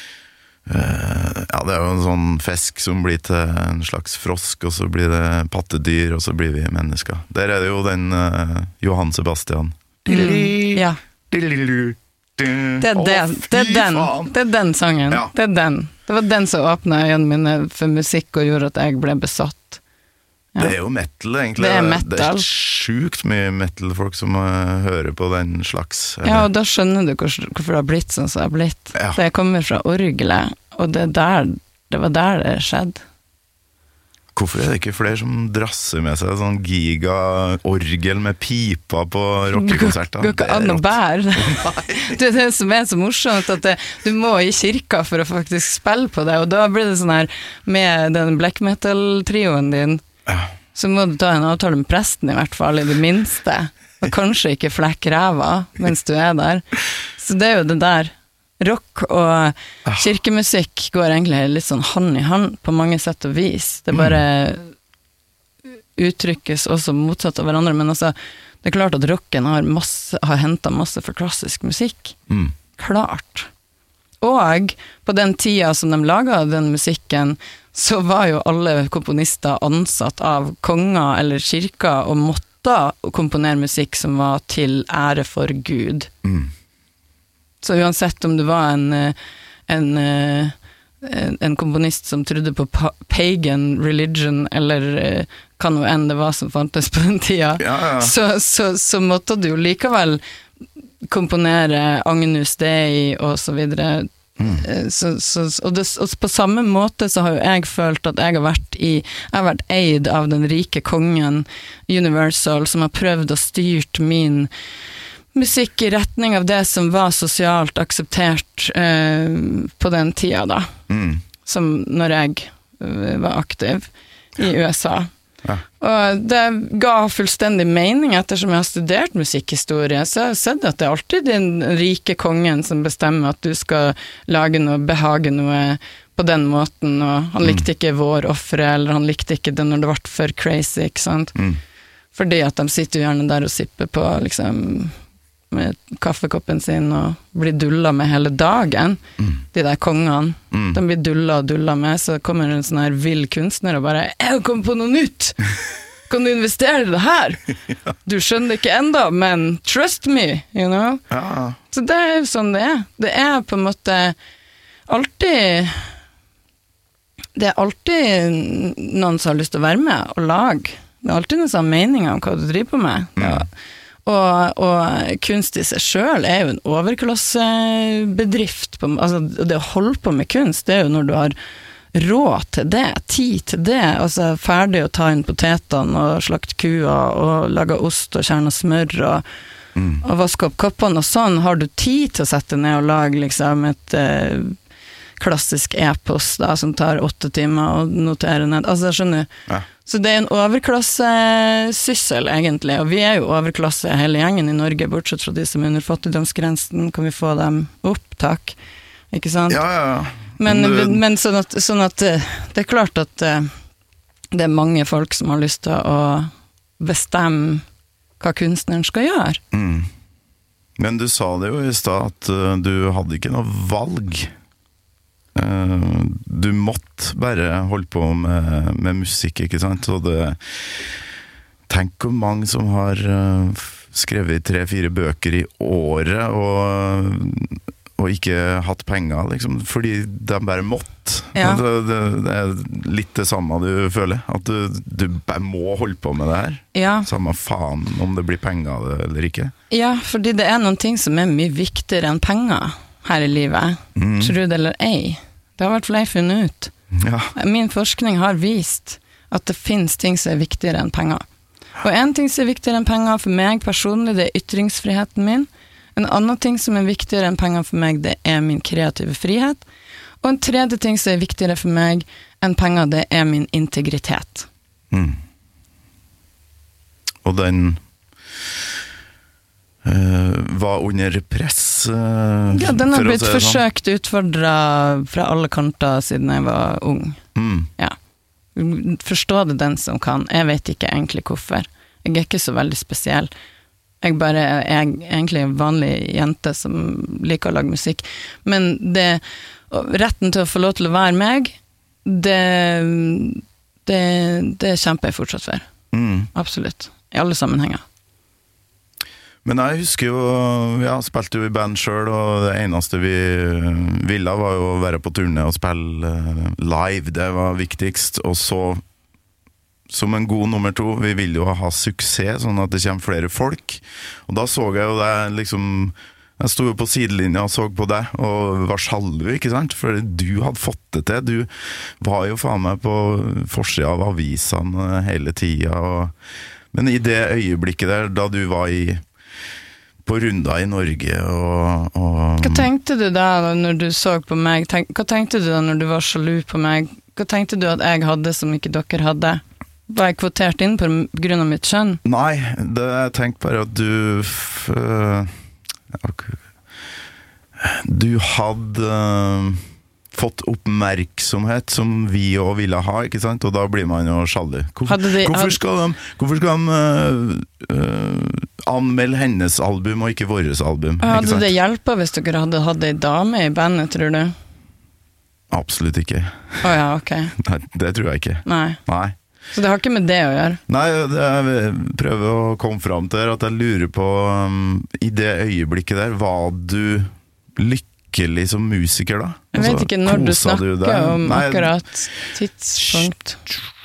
det jo en sånn fisk som blir til en slags frosk, og så blir det pattedyr, og så blir vi mennesker. Der det jo den Johann Sebastian. Ja. Det den sangen. Ja. Det var den som åpnet øynene mine for musikk og gjorde at jeg ble besatt. Ja. Det jo metal, egentlig. Det metal. Det sjukt mye metal-folk som hører på den slags. Eller? Ja, og da skjønner du hvorfor det har blitt sånn som det har blitt. Ja. Det kommer fra orgelet, og det var der det skjedde. Hvorfor det ikke flere som drasser med seg sånn giga-orgel med pipa på rockekonserter? Går ikke an å bære. Det som så morsomt, at du må i kirka for å faktisk spille på det, og da blir det sånn her, med den black metal-trioen din, så må du ta en avtale med presten i hvert fall, i det minste, og kanskje ikke flekke ræva mens du der. Så det jo det der. Rock og kirkemusikk går egentlig litt sånn hand i hand på mange sett og vis. Det bare uttrykkes også motsatt av hverandre, men altså, det klart at rocken har hentet masse for klassisk musikk. Klart. Og på den tida som de laget den musikken, så var jo alle komponister ansatt av konger eller kirker og måtte komponere musikk som var til ære for Gud. Så uansett om du var en komponist som trodde på pagan religion, eller hva noe enn det var som fantes på den tida, så måtte du jo likevel komponere Agnus Dei og så videre. Og på samme måte så har jo jeg følt at jeg har vært eid av den rike kongen Universal, som har prøvd å styrt min musikk i retning av det som var sosialt akseptert på den tida da, som når jeg var aktiv i USA. Og det ga fullstendig mening ettersom jeg har studert musikkhistorie, så jeg har sett at det alltid den rike kongen som bestemmer at du skal lage noe, behage noe på den måten, og han likte ikke vår offre, eller han likte ikke det når det ble for crazy, ikke sant? Fordi at de sitter jo gjerne der og sipper på liksom med kaffekoppen sin og blir dullet med hele dagen. De der kongene, de blir dullet og dullet med, så kommer en sånn her vill kunstner og bare, jeg har kommet på noe nytt! Kan du investere i det her? Du skjønner det ikke enda, men trust me, you know? Ja. Så det jo sånn det er. Det på en måte alltid... Det alltid noen som har lyst til å være med og lage. Det alltid noen som har meninger om hva du driver på med. Ja. Og kunst i seg selv jo en overklassebedrift. Altså det å holde på med kunst, det jo når du har råd til det, tid til det, altså ferdig å ta inn potetene og slakt kua og lage ost og kjerne smør og vaske opp koppene og sånn, har du tid til å sette ned og lage liksom et klassisk e-post da, som tar 8 timer og notere ned, altså skjønner du? Ja. Så det en overklassesyssel egentlig, og vi jo overklasse hele gjengen i Norge, bortsett fra de som under fattigdomsgrensen, kan vi få dem opp, takk, ikke sant? Ja. Men sånn at det klart at det mange folk som har lyst til å bestemme hva kunstneren skal gjøre. Men du sa det jo i sted at du hadde ikke noe valg. Du måtte bare holde på med musikk, ikke sant? Så tenk hvor mange som har skrevet 3-4 bøker i året og ikke hatt penger, liksom, fordi de bare måtte. Ja. Det litt det samme du føler, at du bare må holde på med det her. Ja. Samme faen om det blir penger av det eller ikke. Ja, fordi det noen ting som mye viktigere enn penger her i livet. Tror du det eller ei? Det har i hvert fall jeg funnet ut. Ja. Min forskning har vist at det finnes ting som viktigere enn penger. Og en ting som viktigere enn penger for meg personlig, det ytringsfriheten min. En annen ting som viktigere enn penger for meg, det min kreative frihet. Og en tredje ting som viktigere for meg enn penger, det min integritet. Og den var under press ja, den har blitt forsøkt utfordret fra alle kanter siden jeg var ung. Ja. Forstå det den som kan. Jeg vet ikke egentlig hvorfor. Jeg ikke så veldig spesiell. Jeg bare egentlig en vanlig jente som liker å lage musikk. Men retten til å få lov til å være meg, det kjemper jeg fortsatt for. Absolutt. I alle sammenhenger. Men jeg husker jo, spilte jo i band selv, og det eneste vi ville var jo å være på turné og spille live, det var viktigst. Og så, som en god nummer 2, vi ville jo ha suksess, sånn at det kommer flere folk. Og da så jeg jo det liksom, jeg stod jo på sidelinja og så på deg, og var sjalu, ikke sant? For du hadde fått det til, du var jo faen meg på forsiden av avisene hele tiden. Men i det øyeblikket der, da du var på runder i Norge og Hva tenkte du da når du så på meg? Hva tenkte du da når du var sjalu på meg? Hva tenkte du at jeg hadde som ikke dere hadde? Var jeg kvotert inn på grunn av mitt kjønn? Nei, jeg tenkte bare at du hadde fått oppmerksomhet som vi også ville ha, ikke sant? Og da blir man jo sjalu. Hvorfor skal de anmelde hennes album og ikke våres album? Hadde det hjulpet hvis dere hadde hatt en dame i bandet, tror du? Absolutt ikke. Ja, ok. Nei, det tror jeg ikke. Nei. Så det har ikke med det å gjøre? Nei, jeg prøver å komme frem til at jeg lurer på i det øyeblikket der, var du lykkelig som musiker da? Jeg vet ikke når du snakker om akkurat tidspunkt.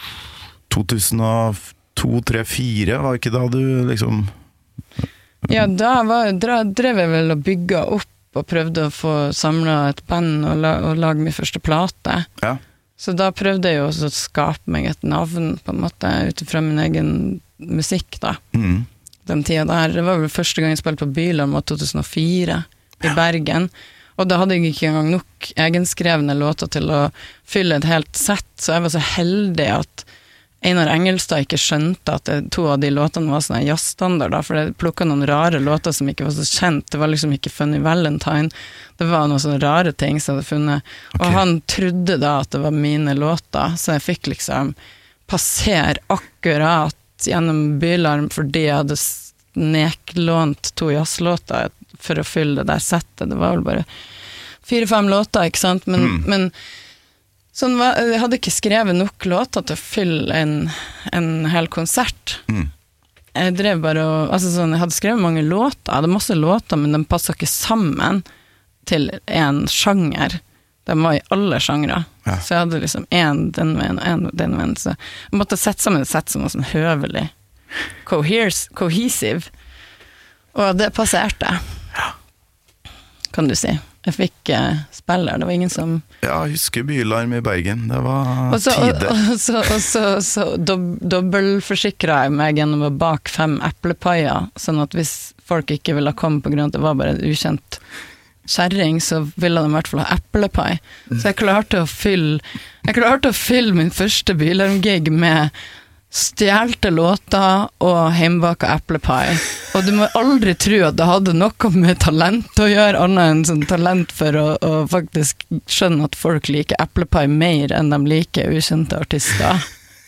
2002, 3, 4 var ikke da du liksom... Ja, da drev jeg vel og bygget opp og prøvde å få samlet et band og lage min første plate. Ja. Så da prøvde jeg jo også å skape meg et navn på en måte utifra min egen musikk da. Den tiden der, det var vel første gang jeg spilte på Bylarm var 2004 i Bergen. Og da hadde jeg ikke engang nok egenskrevne låter til å fylle et helt sett, så jeg var så heldig at Einar Engelstad ikke skjønte at 2 av de låtene var sånne jazzstandard, for det plukket noen rare låter som ikke var så kjent. Det var liksom ikke Funny Valentine. Det var noen sånne rare ting som jeg hadde funnet. Okay. Og han trodde da at det var mine låter, så jeg fikk liksom passere akkurat gjennom Bylarm fordi jeg hadde sneklånt 2 jazzlåter for å fylle det der settet. Det var vel bare 4-5 låter, ikke sant? Men sånn jeg hadde ikke skrevet nok låter til å fylle en hel konsert. Jeg drev bare jeg hadde skrevet mange låter, jeg hadde masse låter, men de passet ikke sammen til en sjanger. De var i alle sjangere. Ja. Så jeg hadde liksom en den veien, så jeg måtte sette sammen et sett som var sånn høvelig, cohesive, og det passerte. Kan du si. Jeg fikk spiller, det var ingen som... Ja, jeg husker Bylarm i Bergen, det var tide. Og så dobbeltforsikret jeg meg gjennom å bake 5 eplepaier, sånn at hvis folk ikke ville komme på grunn av at det var bare en ukjent kjerring, så ville de i hvert fall ha eplepai. Så jeg klarte å fylle min første Bylarm-gig med stjelte låter og heimbaka eplepai. Og du må aldri tro at det hadde noe med talent å gjøre, annet enn sånn talent for å faktisk skjønne at folk liker eplepai mer enn de liker ukjente artister.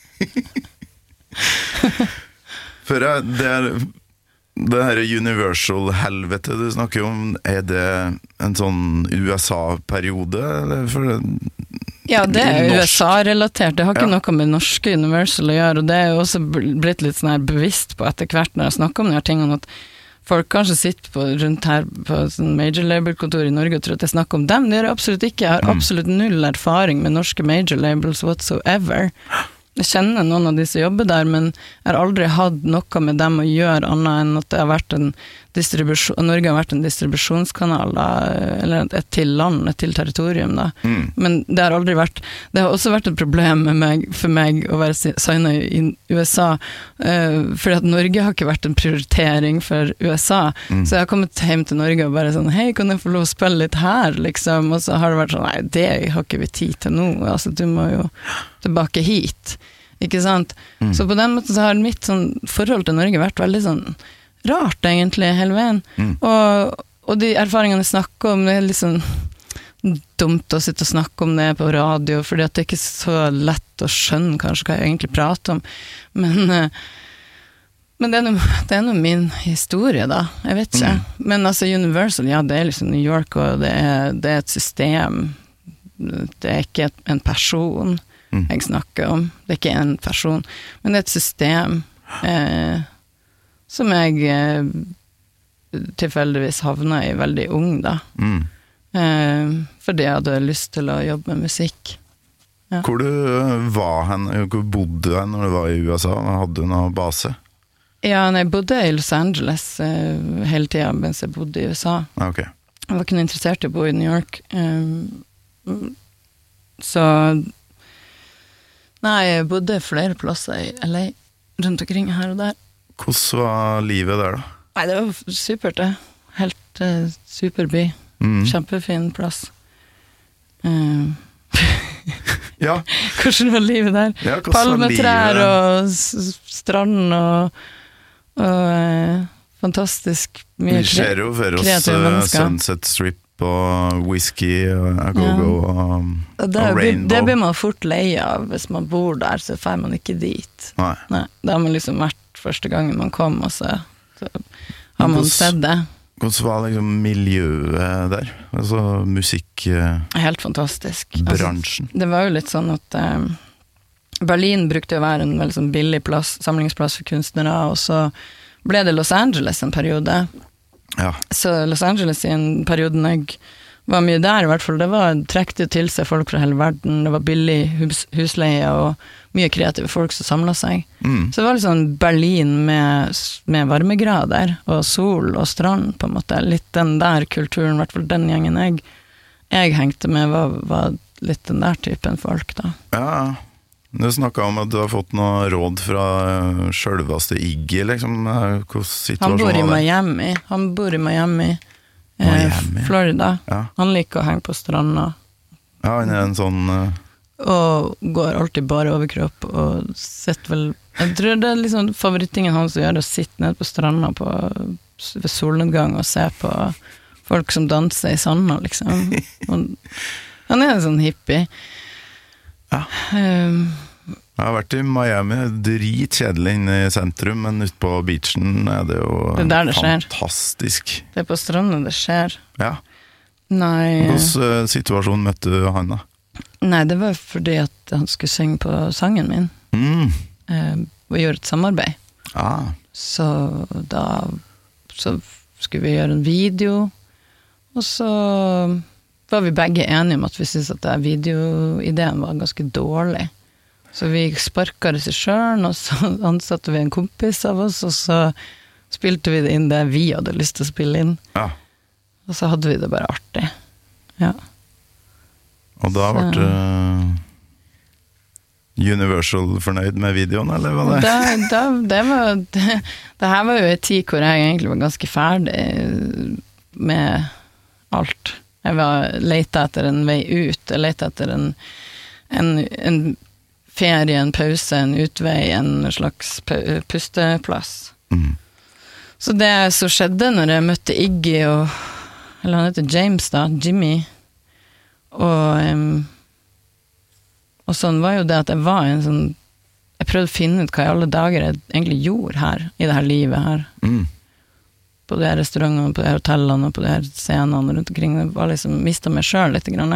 For det her Universal-helvete du snakker om, det en sånn USA-periode? Eller ja, det USA-relatert. Det har ikke noe med norske Universal å gjøre, og det jo også blitt litt sånn her bevisst på etter hvert når jeg snakker om de her tingene, at folk kanskje sitter rundt her på sånn major label-kontor i Norge og tror at jeg snakker om dem. Det gjør jeg absolutt ikke. Jeg har absolutt null erfaring med norske major labels whatsoever. Jeg kjenner noen av de som jobber der, men jeg har aldri hatt noe med dem å gjøre annet enn at det har vært Norge har vært en distribusjonskanal da, eller et til land, et til territorium da. Men det har aldri vært, det har også vært et problem for meg å være signet i USA, fordi at Norge har ikke vært en prioritering for USA, så jeg har kommet hjem til Norge og bare sånn, hei, kan jeg få lov å spille litt her, liksom, og så har det vært sånn, nei, det har ikke vi tid til nå, altså du må jo tilbake hit, ikke sant? Så på den måten så har mitt sånn forhold til Norge vært veldig sånn rart egentlig hele veien, og de erfaringene jeg snakker om, det litt sånn dumt å sitte og snakke om det på radio, fordi at det ikke er så lett å skjønne kanskje hva jeg egentlig prater om, men det noe min historie da, jeg vet ikke, men altså Universal, ja, det liksom New York, og det er et system, det er ikke en person jeg snakker om, det er ikke en person, men det er et system som jeg tilfeldigvis havnet i veldig ung da, fordi jeg hadde lyst til å jobbe med musikk. Ja. Hvor bodde du når du var i USA? Hadde du noen base? Ja, jeg bodde i Los Angeles hele tiden mens jeg bodde i USA. Okay. Jeg var ikke noe interessert i å bo i New York. Så nei, jeg bodde flere plasser i LA, rundt omkring her og der. Hvordan var livet der da? Nei, det var supert det. Helt superby. Kjempefin plass. Ja. Hvordan var livet der? Ja, palmetrær og strand og fantastisk mye kreative mennesker. Vi ser jo for oss Sunset Strip og whisky og go-go og rainbow. Det blir man fort lei av hvis man bor der, så får man ikke dit. Nei. Da har man liksom vært første gangen man kom, og så har man sett det. Hvordan var liksom miljøet der? Altså musikk... Helt fantastisk. Bransjen. Altså, det var jo litt sånn at Berlin brukte å være en veldig sånn billig plass, samlingsplass for kunstnere, og så ble det Los Angeles en periode. Ja. Så Los Angeles i en periode jeg var mye der, i hvert fall, det trekte til seg folk fra hele verden, det var billig husleie og mye kreative folk som samlet seg. Så det var litt sånn Berlin med varmegrader og sol og strand, på en måte. Litt den der kulturen, i hvert fall den gjengen jeg hengte med, var litt den der typen folk da. Ja, du snakket om at du har fått noe råd fra selveste Iggy, liksom. Han bor i Miami. Florida. Ja. Han liker å henge på stranda. Ja, han en sånn... Og går alltid bare overkropp, og sitter vel... Jeg tror det liksom favorittingen hans å gjøre, å sitte ned på stranda ved solnedgang og se på folk som danser i sanda, liksom. Han en sånn hippie. Ja. Jeg har vært i Miami, dritkjedelig inne i sentrum, men ute på beachen det jo det der det fantastisk. Det på stranden det skjer. Ja. Nei. Hvordan situasjon møtte du han da? Nei, det var fordi at han skulle synge på sangen min. Og gjøre et samarbeid. Så da så skulle vi gjøre en video, og så var vi begge enige om at vi syntes at den videoideen var ganske dårlig. Så vi sparket regissøren, og så ansatte vi en kompis av oss, og så spilte vi det inn det vi hadde lyst til å spille inn. Ja. Og så hadde vi det bare artig. Ja. Og da ble det Universal fornøyd med videoen, eller hva det? Det her var jo en tid hvor jeg egentlig var ganske ferdig med alt. Jeg lette etter en vei ut, jeg lette etter en ferie, en pause, en utvei, en slags pusteplass. Så det som skjedde når jeg møtte Iggy, eller han heter James da, Jimmy, og sånn var jo det at jeg var en sånn, jeg prøvde å finne ut hva i alle dager jeg egentlig gjorde her, i det her livet her. På de her restaurantene, på de her hotellene, og på de her scenene rundt omkring. Jeg var liksom, mistet meg selv litt grann.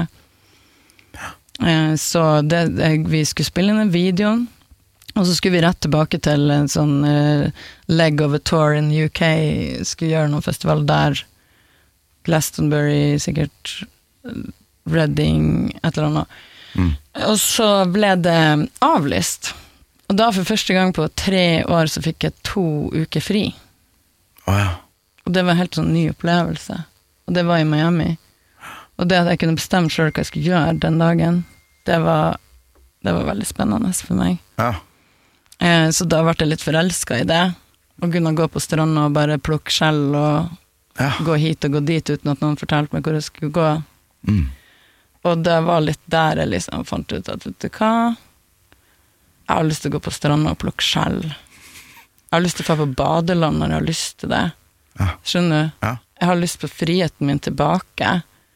Så vi skulle spille inn en video, og så skulle vi rett tilbake til en sånn leg of a tour in UK, skulle gjøre noen festival der, Glastonbury, sikkert Reading, et eller annet. Og så ble det avlyst. Og da for første gang på 3 år så fikk jeg 2 uker fri. Og det var en helt sånn ny opplevelse. Og det var i Miami. Og det at jeg kunne bestemme selv hva jeg skulle gjøre den dagen, det var veldig spennende for meg. Så da ble jeg litt forelsket i det. Å kunne gå på stranden og bare plukke skjell og gå hit og gå dit uten at noen fortalte meg hvor jeg skulle gå. Og det var litt der jeg liksom fant ut at, vet du hva? Jeg har lyst til å gå på stranden og plukke skjell. Jeg har lyst til å få på badeland når jeg har lyst til det. Skjønner du? Jeg har lyst på friheten min tilbake.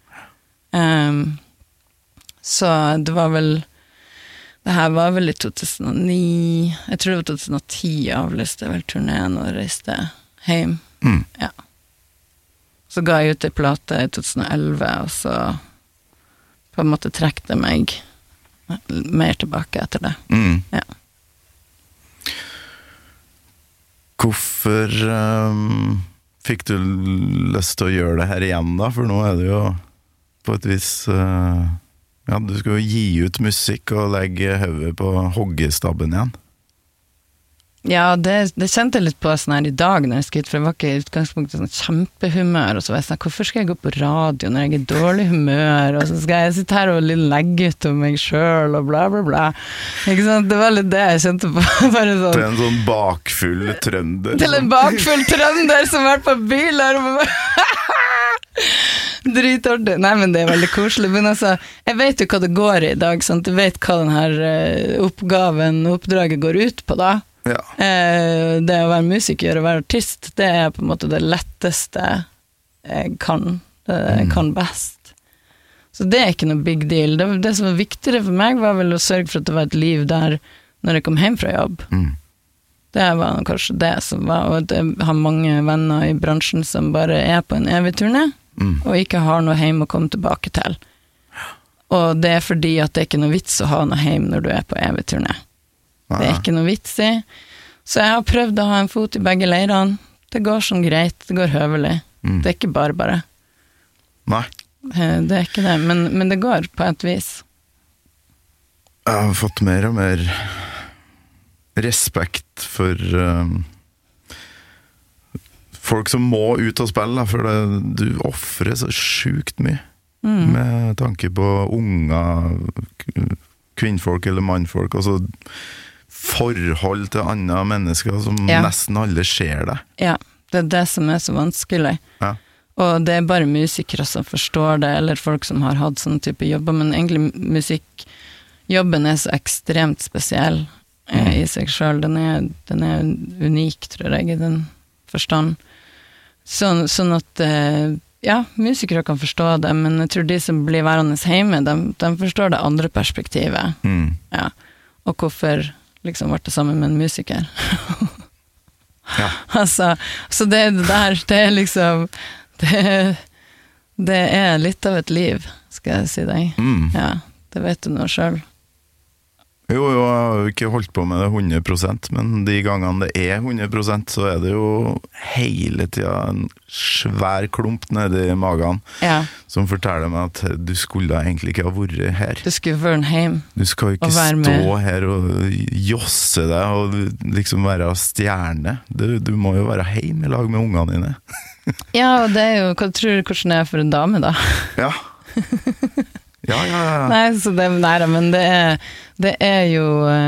Så det var vel, det her var vel i 2009, jeg tror det var 2010 jeg avlyste vel turneen og reiste hjem. Ja. Så ga jeg ut en plate i 2011, og så på en måte trekte meg mer tilbake etter det. Ja. Hvorfor fikk du lyst til å gjøre det her igjen da? For nå det jo på et vis du skal jo gi ut musikk og legge hodet på hoggestabben igjen. Ja, det kjente jeg litt på sånn her i dag når jeg skulle ut, for jeg var ikke i utgangspunktet sånn kjempehumør, og så var jeg sånn, hvorfor skal jeg gå på radio når jeg er i dårlig humør, og så skal jeg sitte her og legge ut om meg selv, og bla bla bla. Ikke sant? Det var litt det jeg kjente på. Bare sånn. Til en sånn bakfull trønder. Til en bakfull trønder som har vært på biler og dritartig. Nei, men det er veldig koselig. Men altså, jeg vet jo hva det går i dag, sant? Jeg vet hva den her oppdraget går ut på da. Ja. Det å være musiker og være artist, det er på en måte det letteste jeg kan. Det jeg kan best. Så det er ikke noe big deal. Det som var viktigere for meg var vel å sørge for at det var et liv der når jeg kom hjem fra jobb. Det var kanskje det som var, og jeg har mange venner i bransjen som bare er på en evig turné og ikke har noe hjem å komme tilbake til. Og det er fordi at det er ikke noe vits å ha noe hjem når du er på evig turné. Det er ikke noe vits i. Så jeg har prøvd å ha en fot i begge leirene. Det går sånn greit, det går høvelig. Det er ikke bare. Nei. Det er ikke det, men det går på et vis. Jeg har fått mer og mer respekt for folk som må ut og spille, for du offrer så sjukt mye. Med tanke på unger, kvinnfolk eller mannfolk, og så forhold til andre mennesker som nesten alle ser det. Ja, det er det som er så vanskelig. Ja. Og det er bare musikere som forstår det, eller folk som har hatt sånn type jobber, men egentlig musikkjobben er så ekstremt spesiell i seg selv. Den er unik, tror jeg, i den forstand. Sånn at musikere kan forstå det, men jeg tror de som blir værende hjemme, de forstår det andre perspektivet. Ja. og hvorfor liksom ble det sammen med en musiker. Ja. Altså, så det der, det liksom, det litt av et liv, skal jeg si deg. Ja, det vet du nå selv. Jo, jeg har jo ikke holdt på med det 100%, men de gangene det 100%, så det jo hele tiden en svær klump nede I magen, som forteller meg at du skulle egentlig ikke ha vært her. Du skulle vært hjem. Du skal ikke stå her og josse deg og liksom være stjerne. Du må jo være hjem I lag med ungene dine. Ja, og det jo, hva tror du hvordan det for en dame da? Ja. Ja. Nei, så det, men det jo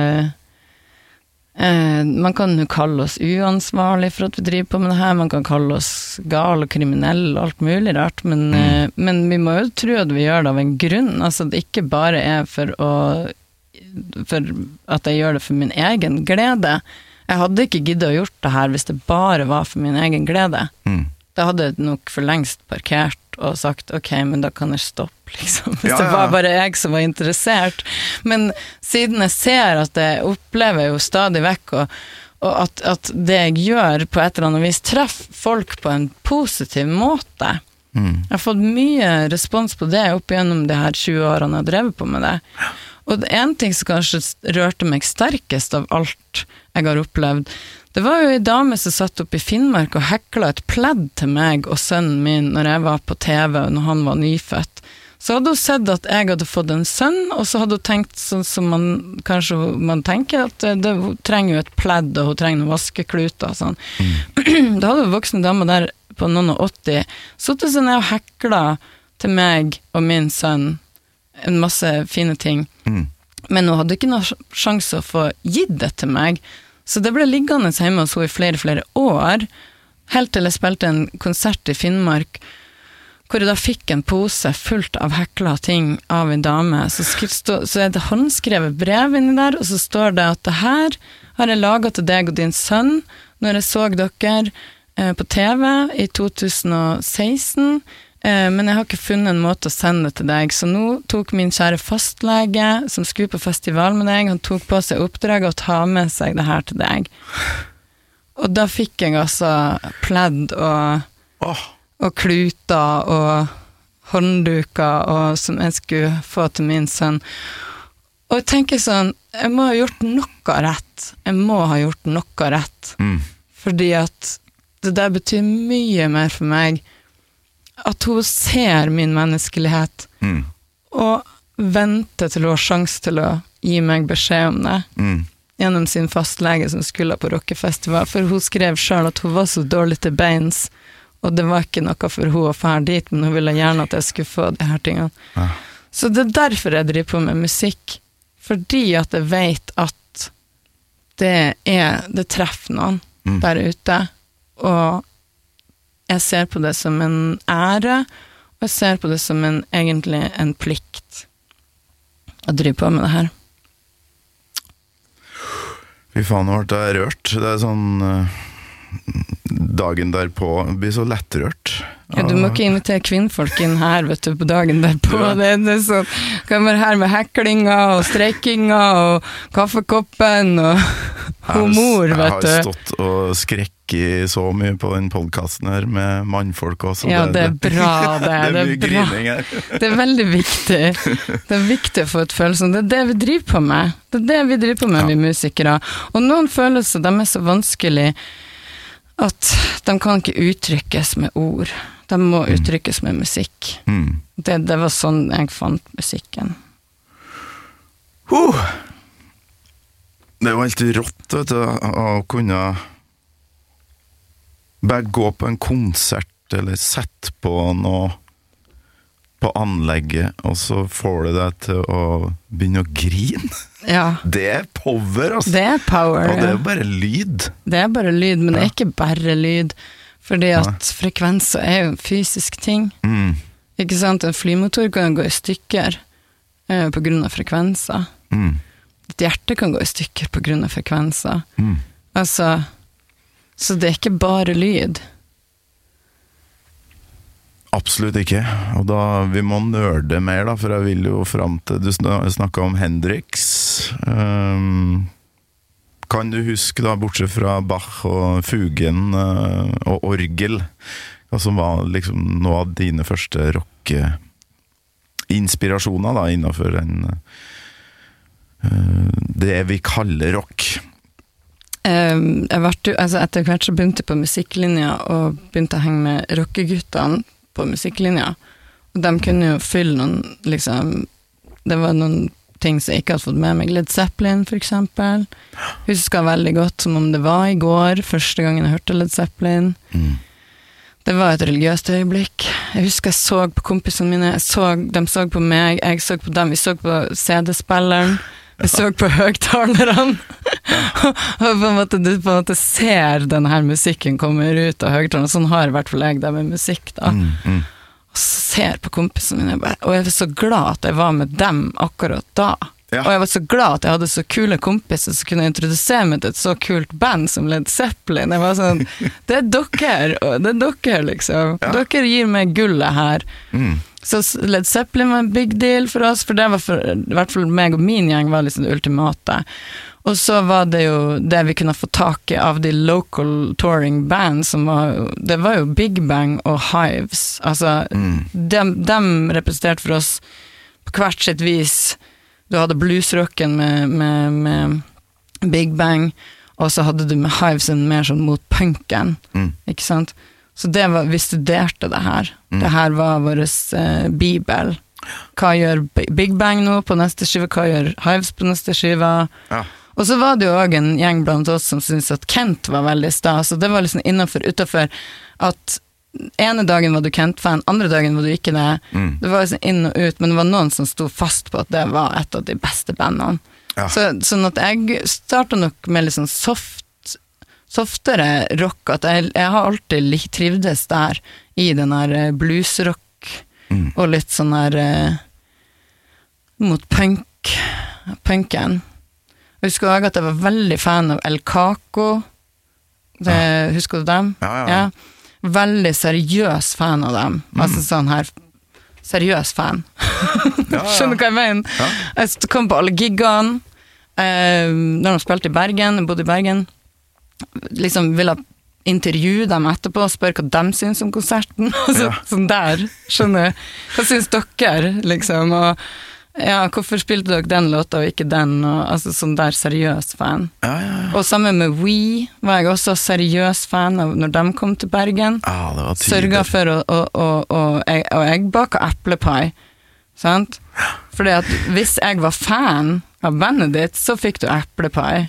man kan jo kalle oss uansvarlig for at vi driver på med det her, man kan kalle oss gal og kriminell og alt mulig rart, men vi må jo tro at vi gjør det av en grunn, altså det ikke bare for at jeg gjør det for min egen glede. Jeg hadde ikke giddet å gjort det her hvis det bare var for min egen glede. Da hadde jeg nok for lengst parkert og sagt, ok, men da kan jeg stoppe, liksom. Hvis det var bare jeg som var interessert. Men siden jeg ser at jeg opplever jo stadig vekk, og at det jeg gjør på et eller annet vis treffer folk på en positiv måte. Jeg har fått mye respons på det opp gjennom de her 20 årene jeg har drevet på med det. Og det en ting som kanskje rørte meg sterkest av alt jeg har opplevd, det var jo en dame som satt opp I Finnmark og hekla et pledd til meg og sønnen min når jeg var på TV og når han var nyfødt. Så hadde hun sett at jeg hadde fått en sønn, og så hadde hun tenkt sånn som man tenker, at hun trenger jo et pledd, og hun trenger noen vaskekluter og sånn. Da hadde hun voksne damer der på noen og 80, suttet seg ned og hekla til meg og min sønn en masse fine ting. Men hun hadde ikke noen sjanse å få gitt det til meg, så det ble liggende hjemme hos henne I flere år, helt til jeg spilte en konsert I Finnmark, hvor jeg da fikk en pose fullt av hekla ting av en dame, så det håndskrevet brev inni der, og så står det at det her har jeg laget til deg og din sønn, når jeg så dere på TV I 2016, men jeg har ikke funnet en måte å sende det til deg, så nå tok min kjære fastlege, som skulle på festival med deg, han tok på seg oppdraget å ta med seg det her til deg. Og da fikk jeg altså pledd og kluter og håndduker og som jeg skulle få til min sønn. Og jeg tenker sånn, jeg må ha gjort noe rett. Fordi at det der betyr mye mer for meg, at hun ser min menneskelighet og venter til å ha sjans til å gi meg beskjed om det gjennom sin fastlege som skulle på rockefestival, for hun skrev selv at hun var så dårlig til beins, og det var ikke noe for hun å fære dit, men hun ville gjerne at jeg skulle få de her tingene. Så det derfor jeg driver på med musikk, fordi at jeg vet at det treffer noen der ute, og jeg ser på det som en ære, og jeg ser på det som egentlig en plikt å drive på med det her. Fy faen, nå ble jeg rørt. Det sånn dagen derpå blir så lettrørt. Ja, du må ikke invitere kvinnfolk inn her, vet du, på dagen derpå. Det sånn, kan være her med heklinga og streikinga og kaffekoppen og humor, vet du. Jeg har stått og skrekket så mye på den podcasten her med mannfolk også. Ja, det bra, det mye grining her. Det veldig viktig. Det viktig å få et følelse. Det det vi driver på med. Det det vi driver på med, vi musikere. Og noen følelser, de så vanskelig at de kan ikke uttrykkes med ord. De må uttrykkes med musikk. Det var sånn jeg fant musikken. Det var helt rått, vet du, å kunne bare gå på en konsert eller sette på noe på anlegget, og så får du deg til å begynne å grine. Ja. Det power, altså. Det power, og det bare lyd. Det bare lyd, men det ikke bare lyd, fordi at frekvenser jo en fysisk ting. Ikke sant? En flymotor kan gå i stykker på grunn av frekvenser. Et hjerte kan gå i stykker på grunn av frekvenser. Altså, så det ikke bare lyd. Absolutt ikke. Og da, vi må nørde mer da, for jeg vil jo frem til, du snakket om Hendrix, Kan du huske da, bortsett fra Bach og Fugen og orgel, hva som var liksom noe av dine første rock-inspirasjoner da, innenfor det vi kaller rock? Etter hvert så begynte jeg på musikklinja og begynte å henge med rockeguttene på musikklinja. Og de kunne jo fylle noen, liksom, det var noen ting som jeg ikke hadde fått med meg. Led Zeppelin, for eksempel. Husker veldig godt, som om det var i går, første gangen jeg hørte Led Zeppelin. Det var et religiøst øyeblikk. Jeg husker jeg så på kompisene mine, de så på meg, jeg så på dem, vi så på CD-spilleren, vi så på høgtalerne. Og på en måte ser denne her musikken kommer ut av høgtalerne, sånn har i hvert fall jeg det med musikk da. Og ser på kompisene mine, og jeg var så glad at jeg var med dem akkurat da. Og jeg var så glad at jeg hadde så kule kompiser som kunne introdusere meg til et så kult band som Led Zeppelin. Jeg var sånn, det er dere liksom. Dere gir meg gullet her. Så Led Zeppelin var en big deal for oss, for det var i hvert fall meg og min gjeng var liksom det ultimate. Og så var det jo det vi kunne få tak i av de local touring bands som det var jo Big Bang og Hives. Altså, dem representerte for oss på hvert sitt vis. Du hadde bluesrocken med Big Bang, og så hadde du med Hives en mer sånn mot punken, ikke sant? Så vi studerte det her. Det her var vår bibel. Hva gjør Big Bang nå på neste skive? Hva gjør Hives på neste skive? Og så var det jo også en gjeng blant oss som syntes at Kent var veldig stas, så det var liksom utenfor at ene dagen var du Kent-fan, andre dagen var du ikke det. Det var liksom inn og ut, men det var noen som stod fast på at det var et av de beste bandene. Sånn at jeg startet nok med litt sånn softere rock, at jeg har alltid trivdes der i den her bluesrock og litt sånn her mot punken. Jeg husker også at jeg var veldig fan av El Caco. Husker du dem? Ja. Veldig seriøs fan av dem. Altså sånn her seriøs fan. Skjønner du hva jeg mener? Jeg kom på alle giggene når de spilte i Bergen, jeg bodde i Bergen. Liksom ville intervjue dem etterpå og spørre hva de synes om konserten. Sånn der, skjønner du? Hva synes dere, liksom? Og hvorfor spilte dere den låta og ikke den? Og, altså sånn der seriøs fan. Og sammen med We var jeg også seriøs fan av når de kom til Bergen. Det var sørget for og jeg baket eplepai, sant? Fordi at hvis jeg var fan av bandet ditt, så fikk du eplepai.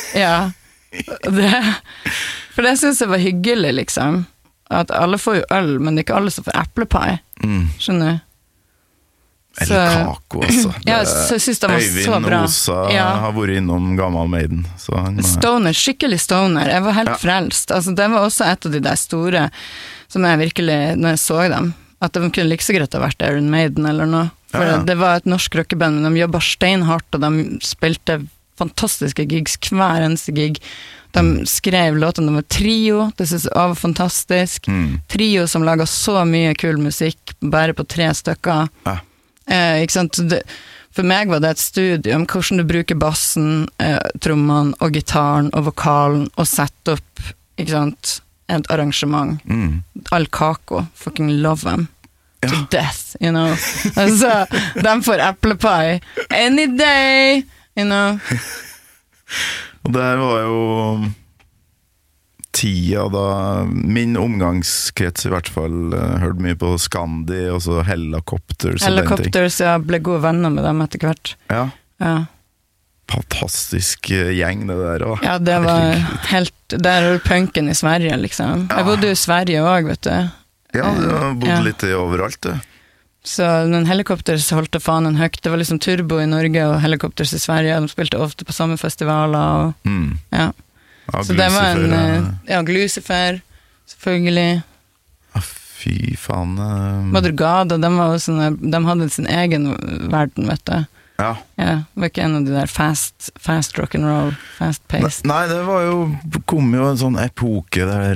For det synes jeg var hyggelig, liksom. At alle får jo øl, men det er ikke alle som får eplepai. Skjønner du? Eller Kako, altså. Så jeg synes det var så bra. Øyvind Osa har vært innom Gammal Maiden. Stoner, skikkelig stoner. Jeg var helt frelst. Altså, det var også et av de der store som jeg virkelig, når jeg så dem, at de kunne like så greit ha vært Iron Maiden eller noe. For det var et norsk rockeband, men de jobbet steinhardt, og de spilte fantastiske gigs, hver eneste gig. De skrev låten, de var trio, det synes jeg var fantastisk. Trio som laget så mye kul musikk, bare på 3 stykker. Ikke sant? For meg var det et studium, hvordan du bruker bassen, trommene og gitaren og vokalen, og sette opp, ikke sant, et arrangement. Al Caco, fucking love them. To death, you know. Altså, de får eplepai any day, you know. Og det var jo tida da min omgangskrets i hvert fall hørte mye på Scandi og så Hellacopters jeg ble gode venner med dem etter hvert. Fantastisk gjeng det der også. Ja, det var helt der er punken i Sverige liksom. Jeg bodde i Sverige også, vet du. Du har bodd litt overalt det. Så den Hellacopters holdt fanen høyt. Det var liksom Turbo i Norge og Hellacopters i Sverige. De spilte ofte på samme festivaler og, så det var en Glucifer selvfølgelig. Fy faen Madrugada, de hadde sin egen verden, vet du. Det var ikke en av de der fast rock'n'roll, fast paced. Nei, det var jo kom jo en sånn epoke der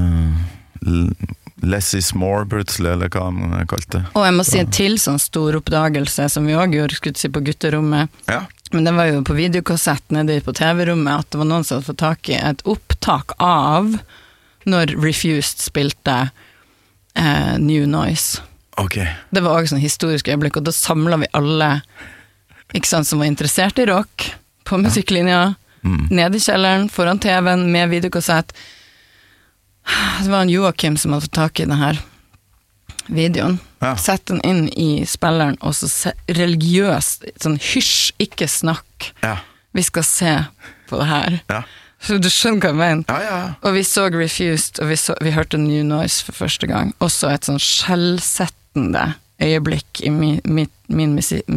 less is more plutselig, eller hva man kalte det. Og jeg må si en til sånn stor oppdagelse som vi også gjorde, skulle si på gutterommet. Men det var jo på videokassett nede på TV-rommet at det var noen som hadde fått tak i et opptak av når Refused spilte New Noise. Ok. Det var også sånn historisk øyeblikk, og da samlet vi alle, ikke sant, som var interessert i rock, på musikklinja, nede i kjelleren, foran TV-en, med videokassett. Det var en Joachim som hadde fått tak i denne videoen. Ja. Sett den inn i spilleren, og så religiøst, sånn hysj, ikke snakk. Ja. Vi skal se på det her. Ja. Så du skjønner hva jeg mener. Ja, ja. Og vi så Refused, og vi hørte New Noise for første gang. Også et sånn skjellsettende øyeblikk i min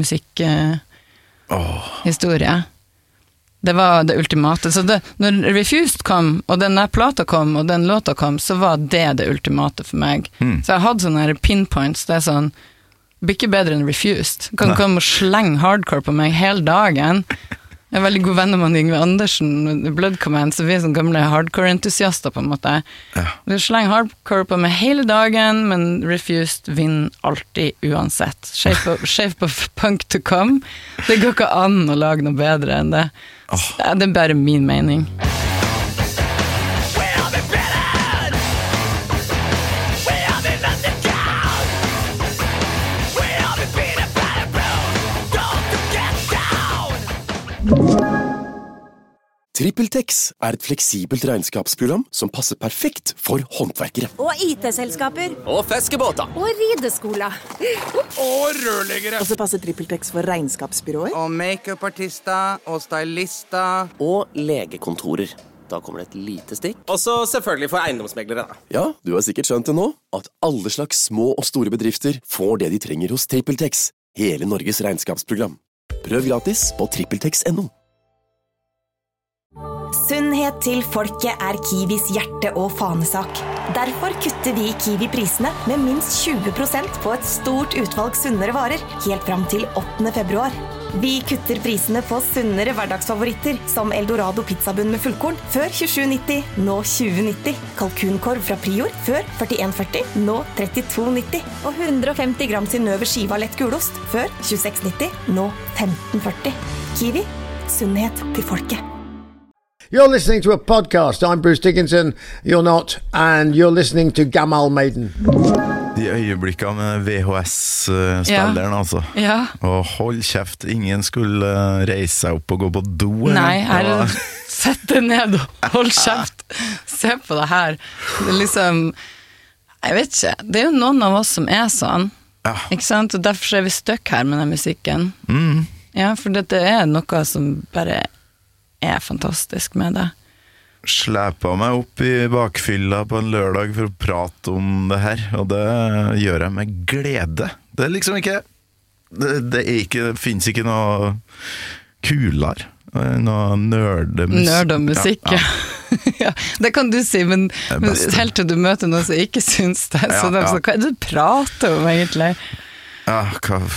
musikkhistorie. Det var det ultimate. Så når Refused kom, og den der plata kom, og den låta kom, så var det ultimate for meg. Så jeg hadde sånne her pinpoints, det sånn, blir ikke bedre enn Refused. Kan komme og slenge hardcore på meg hele dagen. Jeg veldig god venn med Yngve Andersen, Blood Command, så vi sånne gamle hardcore-entusiaster på en måte. Ja. Vi slenger hardcore på meg hele dagen, men Refused vinner alltid uansett. Shape of Punk to Come. Det går ikke an å lage noe bedre enn det. Det bare min mening. TrippelTex et fleksibelt regnskapsprogram som passer perfekt for håndverkere. Og IT-selskaper. Og fiskebåter. Og rideskoler. Og rørleggere. Og så passer TrippelTex for regnskapsbyråer. Og make-up-artister og stylister. Og legekontorer. Da kommer det et lite stikk. Og så selvfølgelig for eiendomsmeglere. Ja, du har sikkert skjønt det nå, at alle slags små og store bedrifter får det de trenger hos TrippelTex. Hele Norges regnskapsprogram. Prøv gratis på trippeltex.no. Sunnhet til folket Kiwis hjerte- og fanesak. Derfor kutter vi i Kiwi prisene med minst 20% på et stort utvalg sunnere varer, helt fram til 8. februar. Vi kutter prisene på sunnere hverdagsfavoritter, som Eldorado pizzabunn med fullkorn, før 27,90, nå 20,90. Kalkunkorv fra Prior, før 41,40, nå 32,90. Og 150 gram Sinøver skiva lett gulost, før 26,90, nå 15,40. Kiwi, sunnhet til folket. You're listening to a podcast. I'm Bruce Dickinson. You're not. And you're listening to Gamal Maiden. De øyeblikkene med VHS-spilleren, altså. Ja. Og hold kjeft, ingen skulle reise seg opp og gå på do. Nei, her sett deg ned og hold kjeft. Se på det her. Det liksom, jeg vet ikke, det jo noen av oss som sånn. Ja. Ikke sant? Og derfor vi støkk her med den musikken. Ja, for det noe som bare fantastisk med det. Slæpa meg opp i bakfylla på en lørdag for å prate om det her, og det gjør jeg med glede. Det liksom ikke det finnes ikke noe kulere, noe nerdemusikk. Ja. Ja, det kan du si, men helt til du møter noen som ikke syns det, så hva det du prater om egentlig? Ja,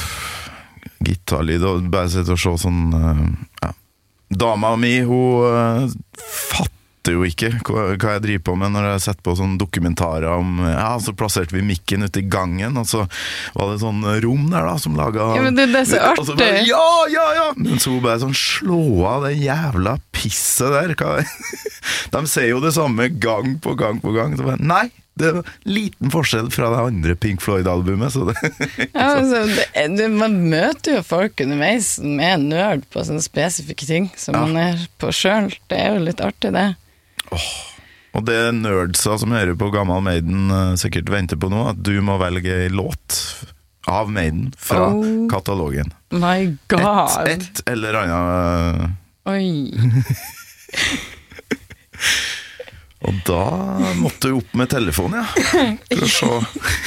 gitarlyd, og bare sitte og se sånn, Dama mi, hun fatter jo ikke hva jeg driver på med når jeg setter på sånne dokumentarer om, så plasserte vi mikken ute i gangen, og så var det sånn rom der da, som laget... Ja, men det så artig! Bare, ja! Men så bare sånn, slå av det jævla pisset der. De ser jo det samme gang på gang. Så bare, nei! Det liten forskjell fra det andre Pink Floyd-albumet, så det... Ja, altså, man møter jo folk underveis som nerd på sånne spesifikke ting som man på selv. Det jo litt artig, det. Og det nerdsa som hører på Gamal Maiden sikkert venter på nå, at du må velge en låt av Maiden fra katalogen. My God! Et eller annet... Oi... Og da måtte du opp med telefonen, for å se.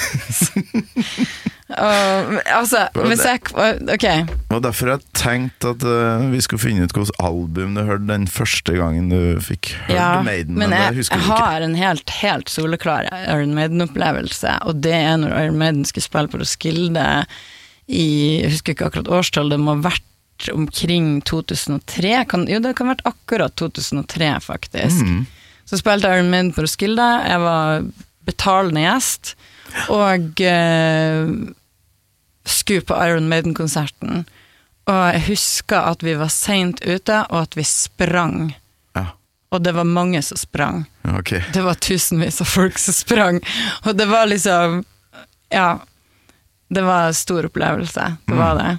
Ok. Og derfor jeg tenkte at vi skulle finne ut hvilket album du hørte den første gangen du fikk hørt Maiden. Men jeg har en helt soleklar Iron Maiden-opplevelse, og det når Iron Maiden skulle spille på Roskilde jeg husker ikke akkurat årstall, det må ha vært omkring 2003. Det kan ha vært akkurat 2003, faktisk. Så spilte Iron Maiden på Roskilde, jeg var betalende gjest, og skulle på Iron Maiden-konserten. Og jeg husker at vi var sent ute, og at vi sprang. Og det var mange som sprang. Okay. Det var tusenvis av folk som sprang. Og det var liksom, ja, det var en stor opplevelse. Det var det.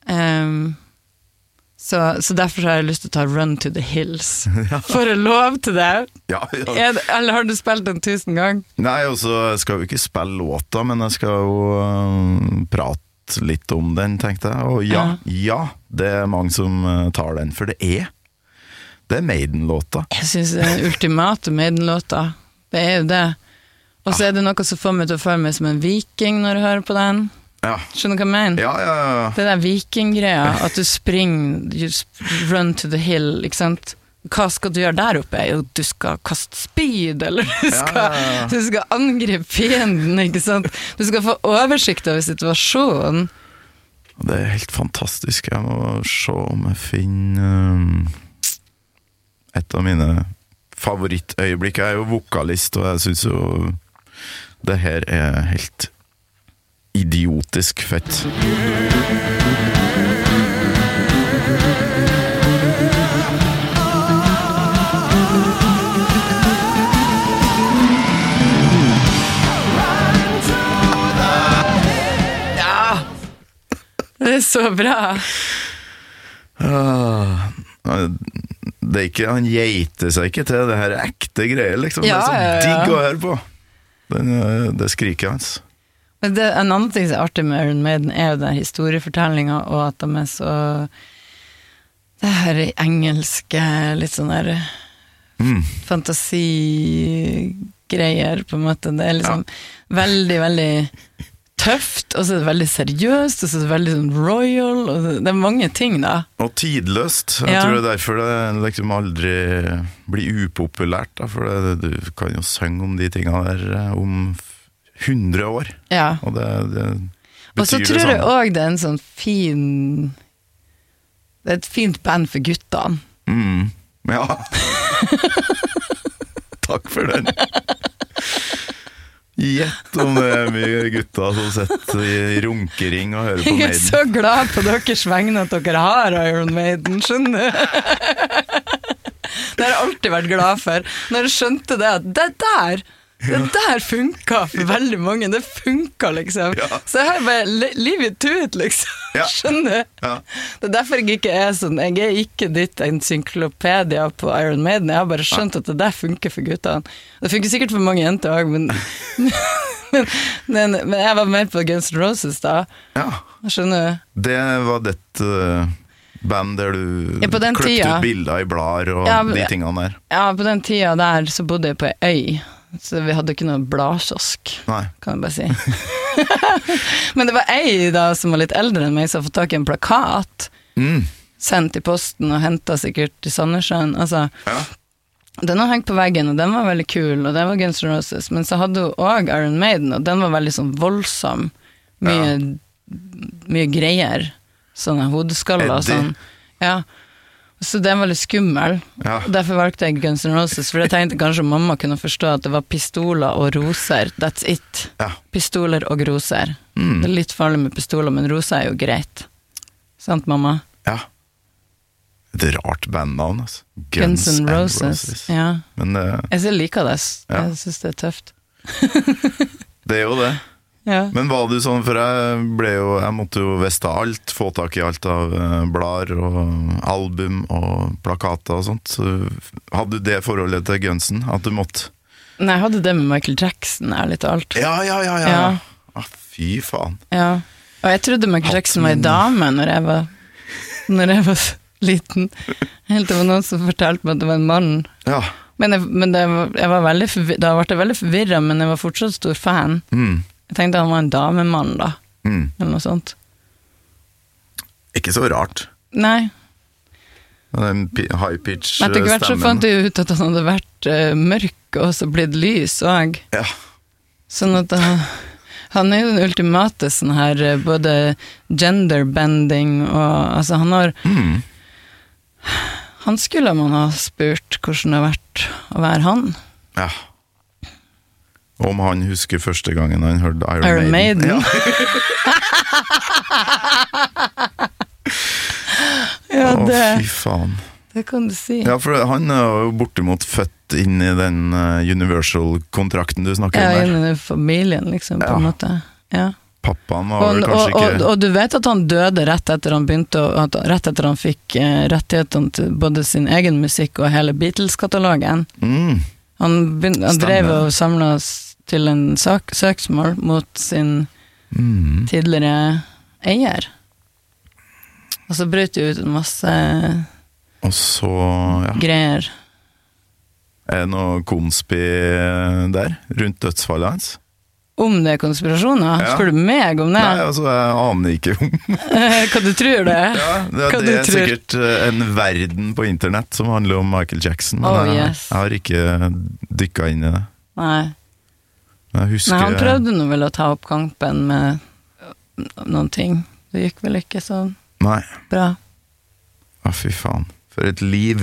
Så derfor har jeg lyst til å ta Run to the Hills. Får jeg lov til det? Ja. Eller har du spilt den 1000 gang? Nei, altså, jeg skal jo ikke spille låta, men jeg skal jo prate litt om den, tenkte jeg. Og ja, det er mange som tar den, for det er Maiden-låta. Jeg synes det er ultimate Maiden-låta. Det er jo det. Og så er det noe som får meg til å føle meg som en viking når jeg hører på den. Ja. Skjønner du hva jeg mener? Ja. Det der viking-greia, at du springer, run to the hill, ikke sant? Hva skal du gjøre der oppe? Jo, du skal kaste spyd, eller du skal angripe fienden, ikke sant? Du skal få oversikt over situasjonen. Det er helt fantastisk. Jeg må se om jeg finner et av mine favorittøyeblikk. Jeg er jo vokalist, og jeg synes jo det her er helt idiotisk fett. Ja! Det er så bra! Det er ikke, han geiter seg ikke til det her ekte greier, liksom. Det er så digg å høre på. Det skriker hans. Men en annen ting som er artig med Iron Maiden er jo den historiefortellingen, og at de er så det her engelske, litt sånn der fantasigreier, på en måte. Det er liksom veldig, veldig tøft, og så er det veldig seriøst, og så er det veldig sånn royal, og det er mange ting da. Og tidløst. Jeg tror det er derfor det liksom aldri blir upopulært, da, for du kan jo synge om de tingene der om 100 år. Ja. Og det og så tror jeg også det er en sånn fin det er et fint band for guttene. Ja. Takk for den. Gjett om det er mye gutter som sitter i runkering og hører på Maiden. Jeg er så glad på deres vegne at dere har Iron Maiden, skjønner du? Det har jeg alltid vært glad for. Når jeg skjønte det, at det der funket for veldig mange. Det funket, liksom. Ja. Så jeg har bare live it ut, liksom. Ja. Skjønner du? Ja. Det er derfor jeg ikke er sånn. Jeg er ikke ditt encyklopædia på Iron Maiden. Jeg har bare skjønt at det der funker for guttene. Det funker sikkert for mange jenter også, men jeg var mer på Guns N' Roses da. Ja. Skjønner du? Det var ditt band der du kløpte ut bilder i blader og de tingene der. Ja, på den tida der så bodde jeg på en øy. Så vi hadde ikke noe bladkiosk, kan jeg bare si. Men det var ei da som var litt eldre enn meg, som hadde fått tak i en plakat, sendt i posten og hentet sikkert i Sandnessjøen. Altså, den har hengt på veggen, og den var veldig kul, og det var Guns N' Roses. Men så hadde hun også Iron Maiden, og den var veldig sånn voldsom. Mye greier. Sånne hodeskaller og sånn. Ja. Så den var litt skummel. Og derfor valgte jeg Guns N' Roses, for jeg tenkte kanskje mamma kunne forstå at det var pistoler og roser. That's it. Pistoler og roser. Det er litt farlig med pistoler, men roser er jo greit. Sant, mamma? Ja. Et rart bandnavn, altså. Guns N' Roses. Ja. Men, jeg liker det. Jeg synes det er tøft. Det er jo det. Ja. Men var du sånn, for jeg måtte jo veste alt, få tak i alt av blader og album og plakater og sånt. Så hadde du det forholdet til Gunsen, at du måtte? Nei, jeg hadde det med Michael Jackson, ærlig talt. Ja. Fy faen. Ja, og jeg trodde Michael Jackson var en dame når jeg var liten. Helt det var noen som fortalte meg at det var en mann. Ja. Men jeg var veldig da ble jeg veldig forvirret, men jeg var fortsatt stor fan. Jeg tenkte han var en damemann da, eller noe sånt. Ikke så rart. Nei. Den high-pitch stemmen. Etter hvert så fant jeg ut at han hadde vært mørk, og så blitt lys også. Ja. Sånn at han er jo den ultimate sånn her, både genderbending, og altså han har... Han skulle man ha spurt hvordan det har vært å være han. Ja. Om han husker første gangen han hørte Iron Maiden. Ja. Ja, fy faen. Det kan du si. Ja, for han jo bortimot født inn I den Universal-kontrakten du snakker om der. Ja, inn I familien, liksom, på en måte. Ja. Pappaen var vel kanskje ikke... Og du vet at han døde rett etter han begynte, rett etter han fikk rettighetene til både sin egen musikk og hele Beatles-katalogen. Han drev og samlet til en søksmål mot sin tidligere eier. Og så brøt det ut en masse og så, greier. Det noe konspi der, rundt dødsfallet hans? Om det konspirasjoner? Spør du meg om det? Nei, altså, jeg aner ikke om. Hva du tror det? Ja, det sikkert en verden på internett som handler om Michael Jackson. Jeg har ikke dykket inn I det. Nei. Jeg husker... han prøvde nå vel å ta opp kampen med noen ting. Det gikk vel ikke så bra. Fy faen. For et liv.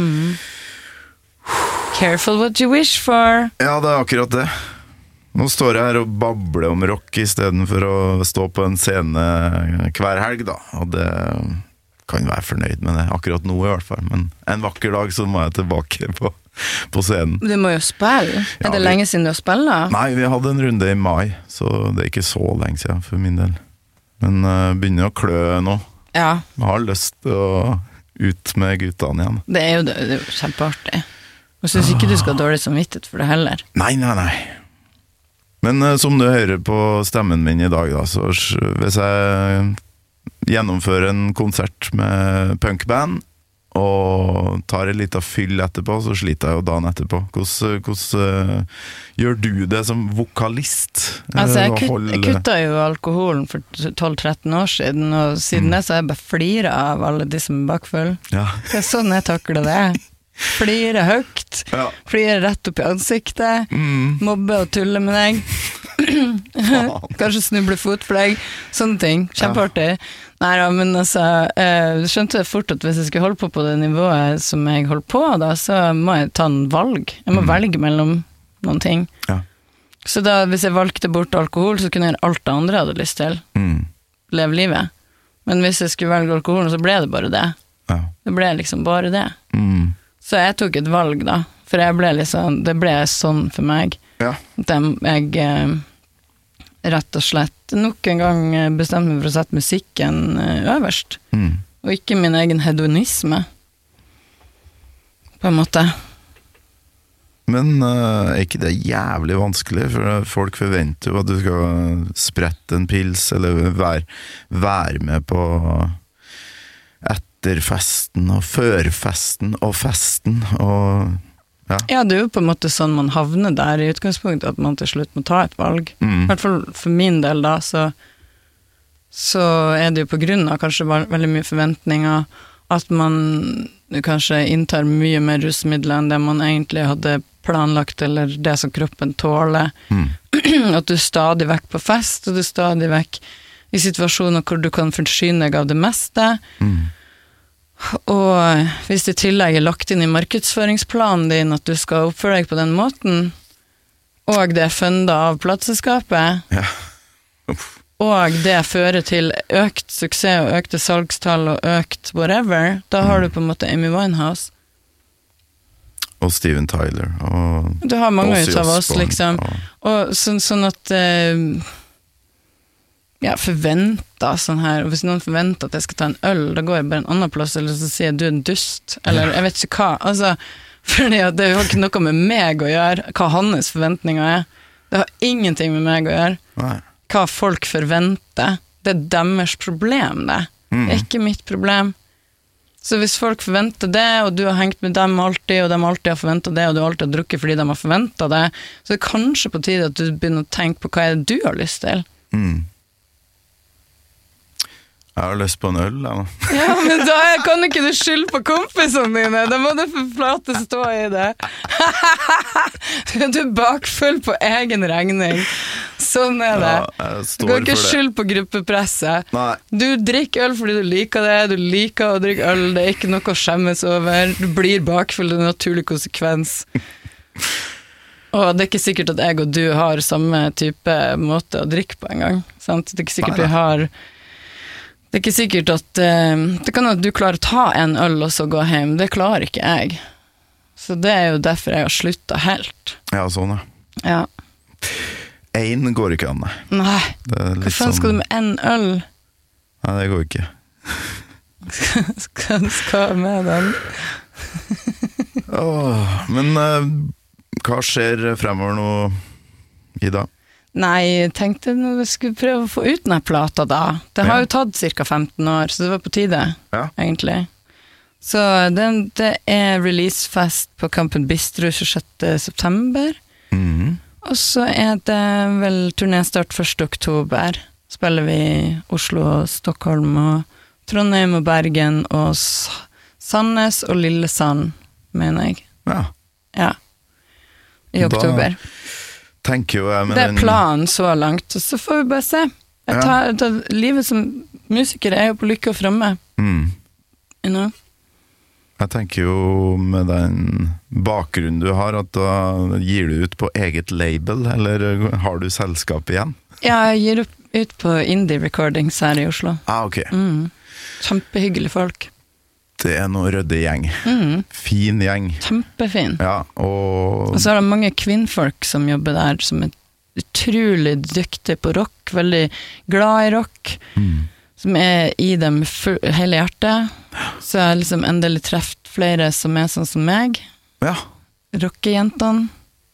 Careful what you wish for. Ja, det akkurat det. Nå står jeg her og babler om rock I stedet for å stå på en scene hver helg da, og det kan være fornøyd med det, akkurat nå I hvert fall, men en vakker dag så må jeg tilbake på scenen. Du må jo spille. Det lenge siden du har spillet? Nei, vi hadde en runde I mai, så det ikke så lenge siden for min del. Men begynner å klø nå. Ja. Jeg har lyst til å ut med guttene igjen. Det jo kjempeartig. Og synes ikke du skal ha dårlig samvittighet for det heller. Nei. Men som du hører på stemmen min I dag da, så hvis jeg gjennomfører en konsert med punkband og tar en liten fyll etterpå, så sliter jeg jo dagen etterpå. Hvordan gjør du det som vokalist? Altså, jeg kuttet jo alkoholen for 12-13 år siden, og siden det så har jeg bare fliret av alle de som bakfull. Ja. Det sånn jeg takler det. Flire høyt, flire rett opp I ansiktet, mobbe og tulle med deg, kanskje snuble fot for deg, sånne ting, kjempeartig. Nei da, men altså, skjønte jeg fort at hvis jeg skulle holde på det nivået som jeg holdt på da, så må jeg ta en valg. Jeg må velge mellom noen ting. Ja. Så da, hvis jeg valgte bort alkohol, så kunne jeg gjøre alt det andre jeg hadde lyst til. Leve livet. Men hvis jeg skulle velge alkohol, så ble det bare det. Ja. Det ble liksom bare det. Så jeg tok et valg da, for jeg ble liksom, det ble sånn for meg. Ja. Jeg rett og slett nok en gang bestemte meg for å sette musikken øverst, og ikke min egen hedonisme, på en måte. Men ikke det jævlig vanskelig, for folk forventer jo at du skal sprette en pils, eller være med på etterfesten, og førfesten, og festen, og... Ja, det jo på en måte sånn man havner der I utgangspunktet, at man til slutt må ta et valg. I hvert fall for min del da, så det jo på grunn av kanskje veldig mye forventninger, at man kanskje inntar mye mer rusmidler enn det man egentlig hadde planlagt, eller det som kroppen tåler. At du stadig vekk på fest, og du stadig vekk I situasjoner hvor du kan forsyne deg av det meste. Og hvis det I tillegg lagt inn I markedsføringsplanen din at du skal oppføre deg på den måten, og det fundet av plateselskapet, og det fører til økt suksess og økte salgstall og økt whatever, da har du på en måte Amy Winehouse. Og Steven Tyler. Og du har mange ut av oss, liksom. Og sånn at... forventa sånn her, og hvis noen forventer at jeg skal ta en øl, da går jeg bare en annen plass, eller så sier jeg du en dust, eller jeg vet ikke hva, altså, fordi at det har ikke noe med meg å gjøre, hva hans forventninger det har ingenting med meg å gjøre, hva folk forventer, det deres problem det ikke mitt problem, så hvis folk forventer det, og du har hengt med dem alltid, og de alltid har forventet det, og du alltid har drukket fordi de har forventet det, så det kanskje på tide at du begynner å tenke på hva det du har lyst til. Jeg har lyst på en øl, da. Ja, men da kan ikke du skylde på kompisene dine. Da må du for flate stå I det. Du bakfull på egen regning. Sånn det. Du kan ikke skylde på gruppepresset. Du drikker øl fordi du liker det. Du liker å drikke øl. Det ikke noe å skjemmes over. Du blir bakfull, det en naturlig konsekvens. Og det ikke sikkert at jeg og du har samme type måte å drikke på en gang. Sant? Det ikke sikkert vi har... Det ikke sikkert at det kan at du klarer å ta en øl og så gå hjem, det klarer ikke jeg. Så det jo derfor jeg har sluttet helt. Ja, sånn Ja. En går ikke an, nei. Nei, hva faen skal du med en øl? Nei, det går ikke. Skal med den? Men hva skjer fremover nå, Ida? Nei, jeg tenkte når vi skulle prøve å få ut denne plata da. Det har jo tatt cirka 15 år, så det var på tide, egentlig. Så det releasefest på Kampen Bistro 26. september. Og så det vel turnéstart 1. oktober. Spiller vi Oslo, Stockholm og Trondheim og Bergen og Sandnes og Lillesand, mener jeg. Ja. I oktober. Tenker jo jeg med det planen så langt, og så får vi bare se. Livet som musiker jo på lykke og fremme. You know? Jeg tenker jo med den bakgrunnen du har, at da gir du ut på eget label, eller har du selskap igjen? Ja, jeg gir ut på Indie Recordings her i Oslo. Ok. Kjempehyggelig folk. Det noe rødde gjeng. Fin gjeng. Kjempefin. Ja, og så det mange kvinnfolk som jobber der, som utrolig dyktige på rock, veldig glad i rock, som i dem hele hjertet. Så jeg liksom endelig treft flere som sånn som meg. Ja. Rockejentene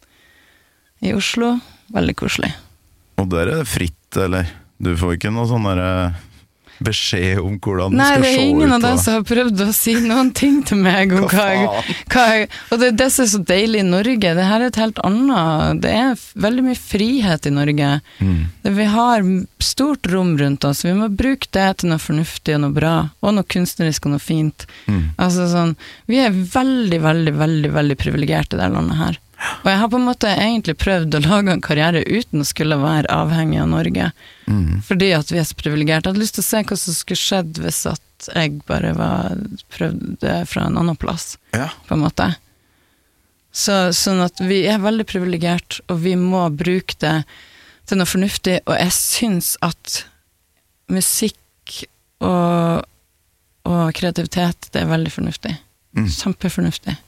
i Oslo. Veldig koselig. Og der det fritt, eller? Du får ikke noe sånn der beskjed om hvordan det skal se ut. Nei, det ingen av dem som har prøvd å si noen ting til meg om hva jeg og det som så deilig i Norge, det her et helt annet, det veldig mye frihet i Norge. Vi har stort rom rundt oss, vi må bruke det til noe fornuftig og noe bra, og noe kunstnerisk og noe fint. Altså sånn, vi veldig, veldig, veldig, veldig privilegerte i det landet her. Og jeg har på en måte egentlig prøvd å lage en karriere uten å skulle være avhengig av Norge. Fordi at vi så privilegerte. Jeg hadde lyst til å se hva som skulle skjedd hvis at jeg bare prøvde fra en annen plass, på en måte. Sånn at vi veldig privilegert, og vi må bruke det til noe fornuftig, og jeg synes at musikk og kreativitet, det veldig fornuftig. Kjempefornuftig.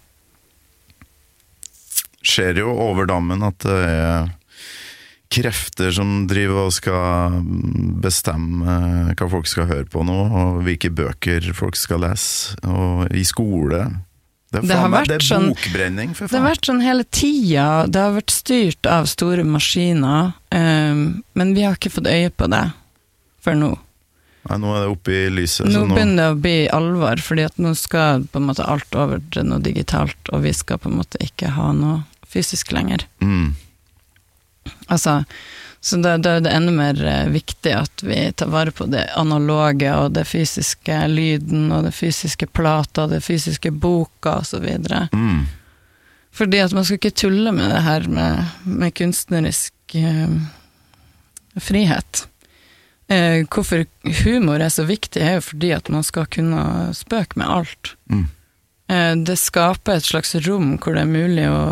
Skjer jo over dammen at det krefter som driver og skal bestemme hva folk skal høre på nå, og hvilke bøker folk skal lese, og i skole. Det bokbrenning, for faen. Det har vært sånn hele tida, det har vært styrt av store maskiner, men vi har ikke fått øye på det før nå. Nei, nå det oppe i lyset. Nå begynner det å bli alvor, fordi at nå skal på en måte alt over til noe digitalt, og vi skal på en måte ikke ha noe fysisk lenger. Altså, så det det enda mer viktig at vi tar vare på det analoge, og det fysiske lyden, og det fysiske plata, det fysiske boka, og så videre. Fordi at man skal ikke tulle med det her med kunstnerisk frihet. Hvorfor humor så viktig jo fordi at man skal kunne spøke med alt. Det skaper et slags rom hvor det mulig å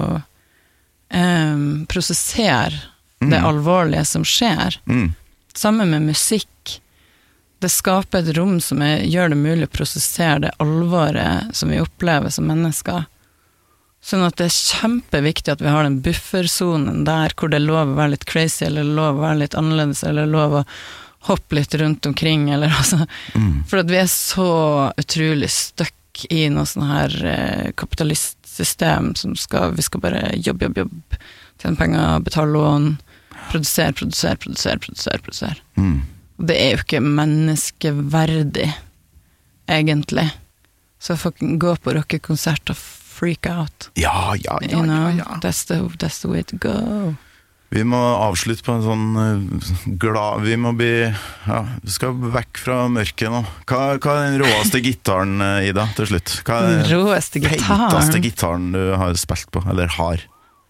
prosessere det alvorlige som skjer. Sammen med musikk. Det skaper et rom som gjør det mulig å prosessere det alvoret som vi opplever som mennesker. Sånn at det kjempeviktig at vi har den bufferzonen der hvor det er lov å være litt crazy, eller lov å være litt annerledes, eller lov å hoppe litt rundt omkring, eller altså. For at vi så utrolig stuck i noe sånn her kapitalistsystem som vi skal bare jobbe, tjene penger, betale lån, produsere. Det jo ikke menneskeverdig, egentlig. Så folk gå på rockekonsert og freak out. Ja. That's the way to go. Vi må avslutte på en sånn glad... Vi må vi skal vekk fra mørket nå. Hva den råeste gitaren, Ida, til slutt? Hva den råeste gitaren? Feiteste gitaren du har spilt på, eller har?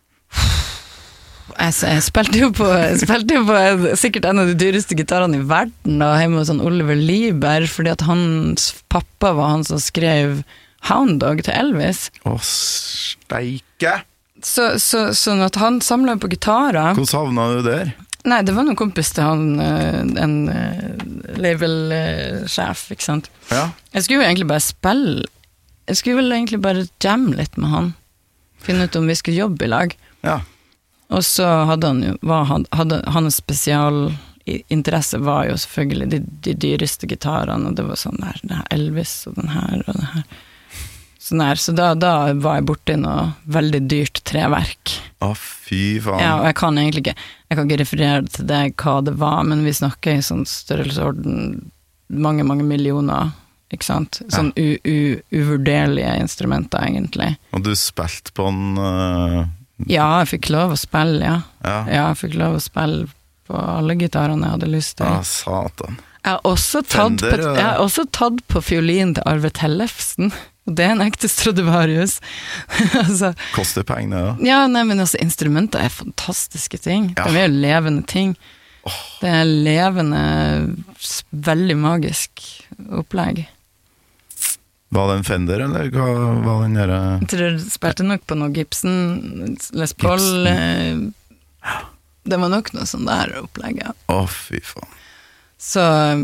Jeg spilte jo på sikkert en av de dyreste gitarene i verden, da, hjemme hos Oliver Lieber, fordi at hans pappa var han som skrev Hound Dog til Elvis. Steike! Sånn at han samlet på gitarer. Hvor savnet du der? Nei, det var noen kompis til han, en label-sjef, ikke sant? Ja. Jeg skulle jo egentlig bare spille, jeg skulle vel egentlig bare jamme litt med han, finne ut om vi skulle jobbe i lag. Ja. Og så hadde han jo, hans spesialinteresse var jo selvfølgelig de dyreste gitarene, og det var sånn der, det her Elvis og den her og det her. Sånn her, så da var jeg borte i noe veldig dyrt treverk. Fy faen. Ja, og jeg kan ikke referere til det hva det var, men vi snakker i sånn størrelsesorden mange, mange millioner, ikke sant? Sånn uvurderlige instrumenter, egentlig. Og du spilte på en... Ja, jeg fikk lov å spille, ja. Ja, jeg fikk lov å spille på alle gitarene jeg hadde lyst til. Satan. Jeg har også tatt på fiolin til Arve Tellefsen. Det en ekte Stradivarius. Altså, koster penger, ja. Ja, nei, men altså, instrumenter fantastiske ting. Ja. De jo levende ting. Det levende, veldig magisk opplegg. Var det en Fender, eller hva var den der? Jeg tror jeg spilte nok på noe Gibson, Les Paul. Det var nok noe sånn der opplegg, ja. Fy faen. Så...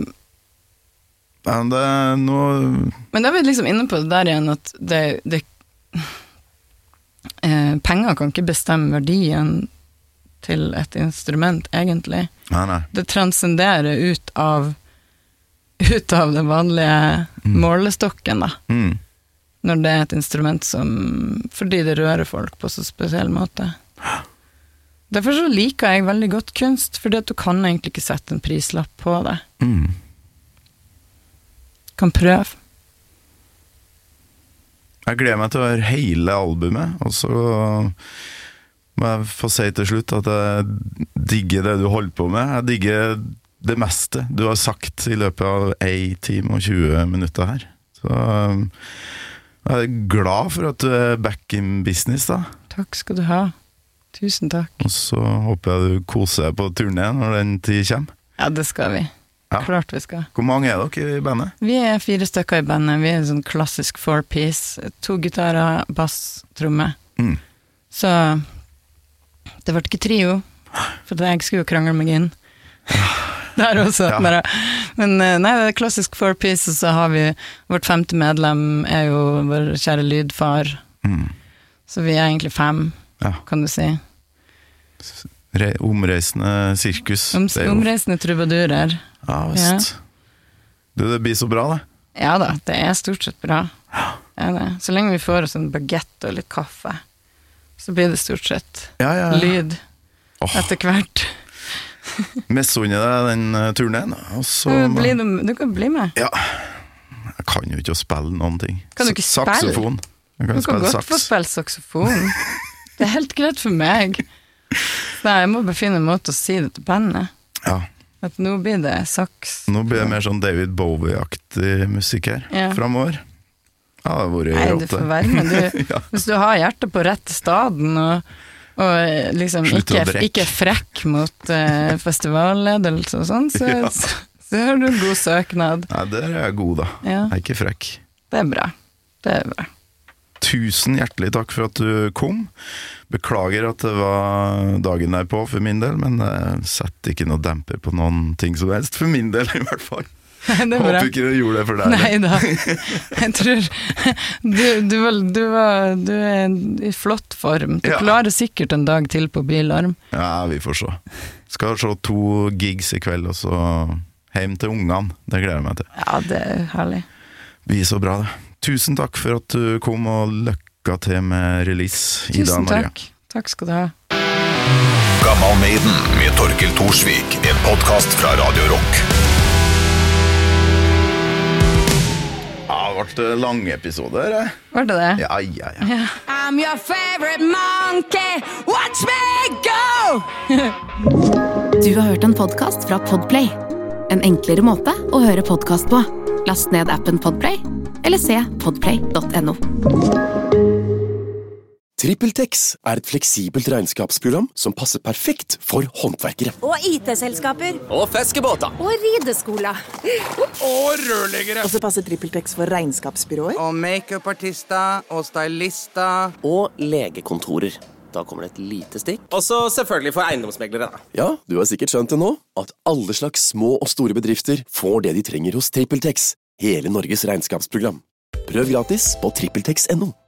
Men da er vi liksom inne på det der igjen at penger kan ikke bestemme verdien til et instrument egentlig. Nei. Det transcenderer ut av den vanlige målestokken da. Når det er et instrument fordi det rører folk på så spesiell måte. Derfor så liker jeg veldig godt kunst, fordi at du kan egentlig ikke sette en prislapp på det. Kan prøve. Jeg gleder meg til å høre hele albumet, og så må jeg få si til slutt at jeg digger det du holder på med. Jeg digger det meste du har sagt i løpet av 1 time og 20 minutter her. Så jeg er glad for at du er back in business da. Takk skal du ha. Tusen takk. Og så håper jeg du koser deg på turné når den tid kommer. Ja, det skal vi. Ja. Klart vi skal. Hvor mange er dere i bandet? Vi 4 stykker i bandet. Vi en sånn klassisk 4-piece. 2 gitarer, bass, tromme. Så det ble ikke trio, for jeg skulle jo krangle meg inn. Der også. Ja. Men nei, det er klassisk 4-piece, og så har vi vårt 5. medlem er jo vår kjære lydfar. Så vi er egentlig 5, kan du si. Omreisende sirkus. Omreisende trubadurer. Ja, visst. Ja. Det blir så bra, det. Ja da, det er stort sett bra. Ja, det. Så lenge vi får oss en baguette og litt kaffe, så blir det stort sett lyd etter hvert. Misunner deg den turnéen. Du kan bli med. Ja. Jeg kan jo ikke spille noen ting. Kan du ikke spille? Saksofon. Du kan godt få spille saksofon. Det er helt greit for meg. Nei, jeg må bare finne en måte å si det til bandet. Ja. At nå blir det saks. Nå blir det mer sånn David Bowie-aktig musikk her, fremover. Ja, det har vært rått. Nei, det får være med. Hvis du har hjertet på rett staden, og liksom ikke frekk mot festivalledelse og sånn, så har du en god søknad. Nei, der er jeg god da. Jeg er ikke frekk. Det er bra. Det er bra. Tusen hjertelig takk for at du kom. Beklager at det var dagen der på for min del, men sett ikke noe demper på noen ting som helst, for min del i hvert fall. Håper ikke du gjorde det for deg. Nei da. Jeg tror du er i flott form. Du klarer sikkert en dag til på Bilarm. Ja, vi får se. Skal se 2 gigs i kveld, og så hjem til ungene. Det gleder jeg meg til. Ja, det er herlig. Vi er så bra det. Tusen takk for at du kom, og lykke til med release, Ida og Maria. Tusen takk. Takk skal du ha. Gammal Maiden med Torkel Thorsvik, en podcast fra Radio Rock. Ja, det ble lange episoder, Var det det? Ja. I'm your favorite monkey, watch me go! Du har hørt en podcast fra Podplay. En enklere måte å høre podcast på. Last ned appen Podplay, eller se podplay.no. TrippelTex er et fleksibelt regnskapsprogram som passer perfekt for håndverkere. Og IT-selskaper. Og fiskebåter. Og rideskoler. Og rørleggere. Og så passer TrippelTex for regnskapsbyråer. Og make-up-artister og stylister. Og legekontorer. Da kommer det et lite stikk. Og så selvfølgelig for eiendomsmeglere da. Ja, du har sikkert skjønt det nå, at alle slags små og store bedrifter får det de trenger hos TrippelTex. Hele Norges regnskapsprogram. Prøv gratis på TrippelTex.no.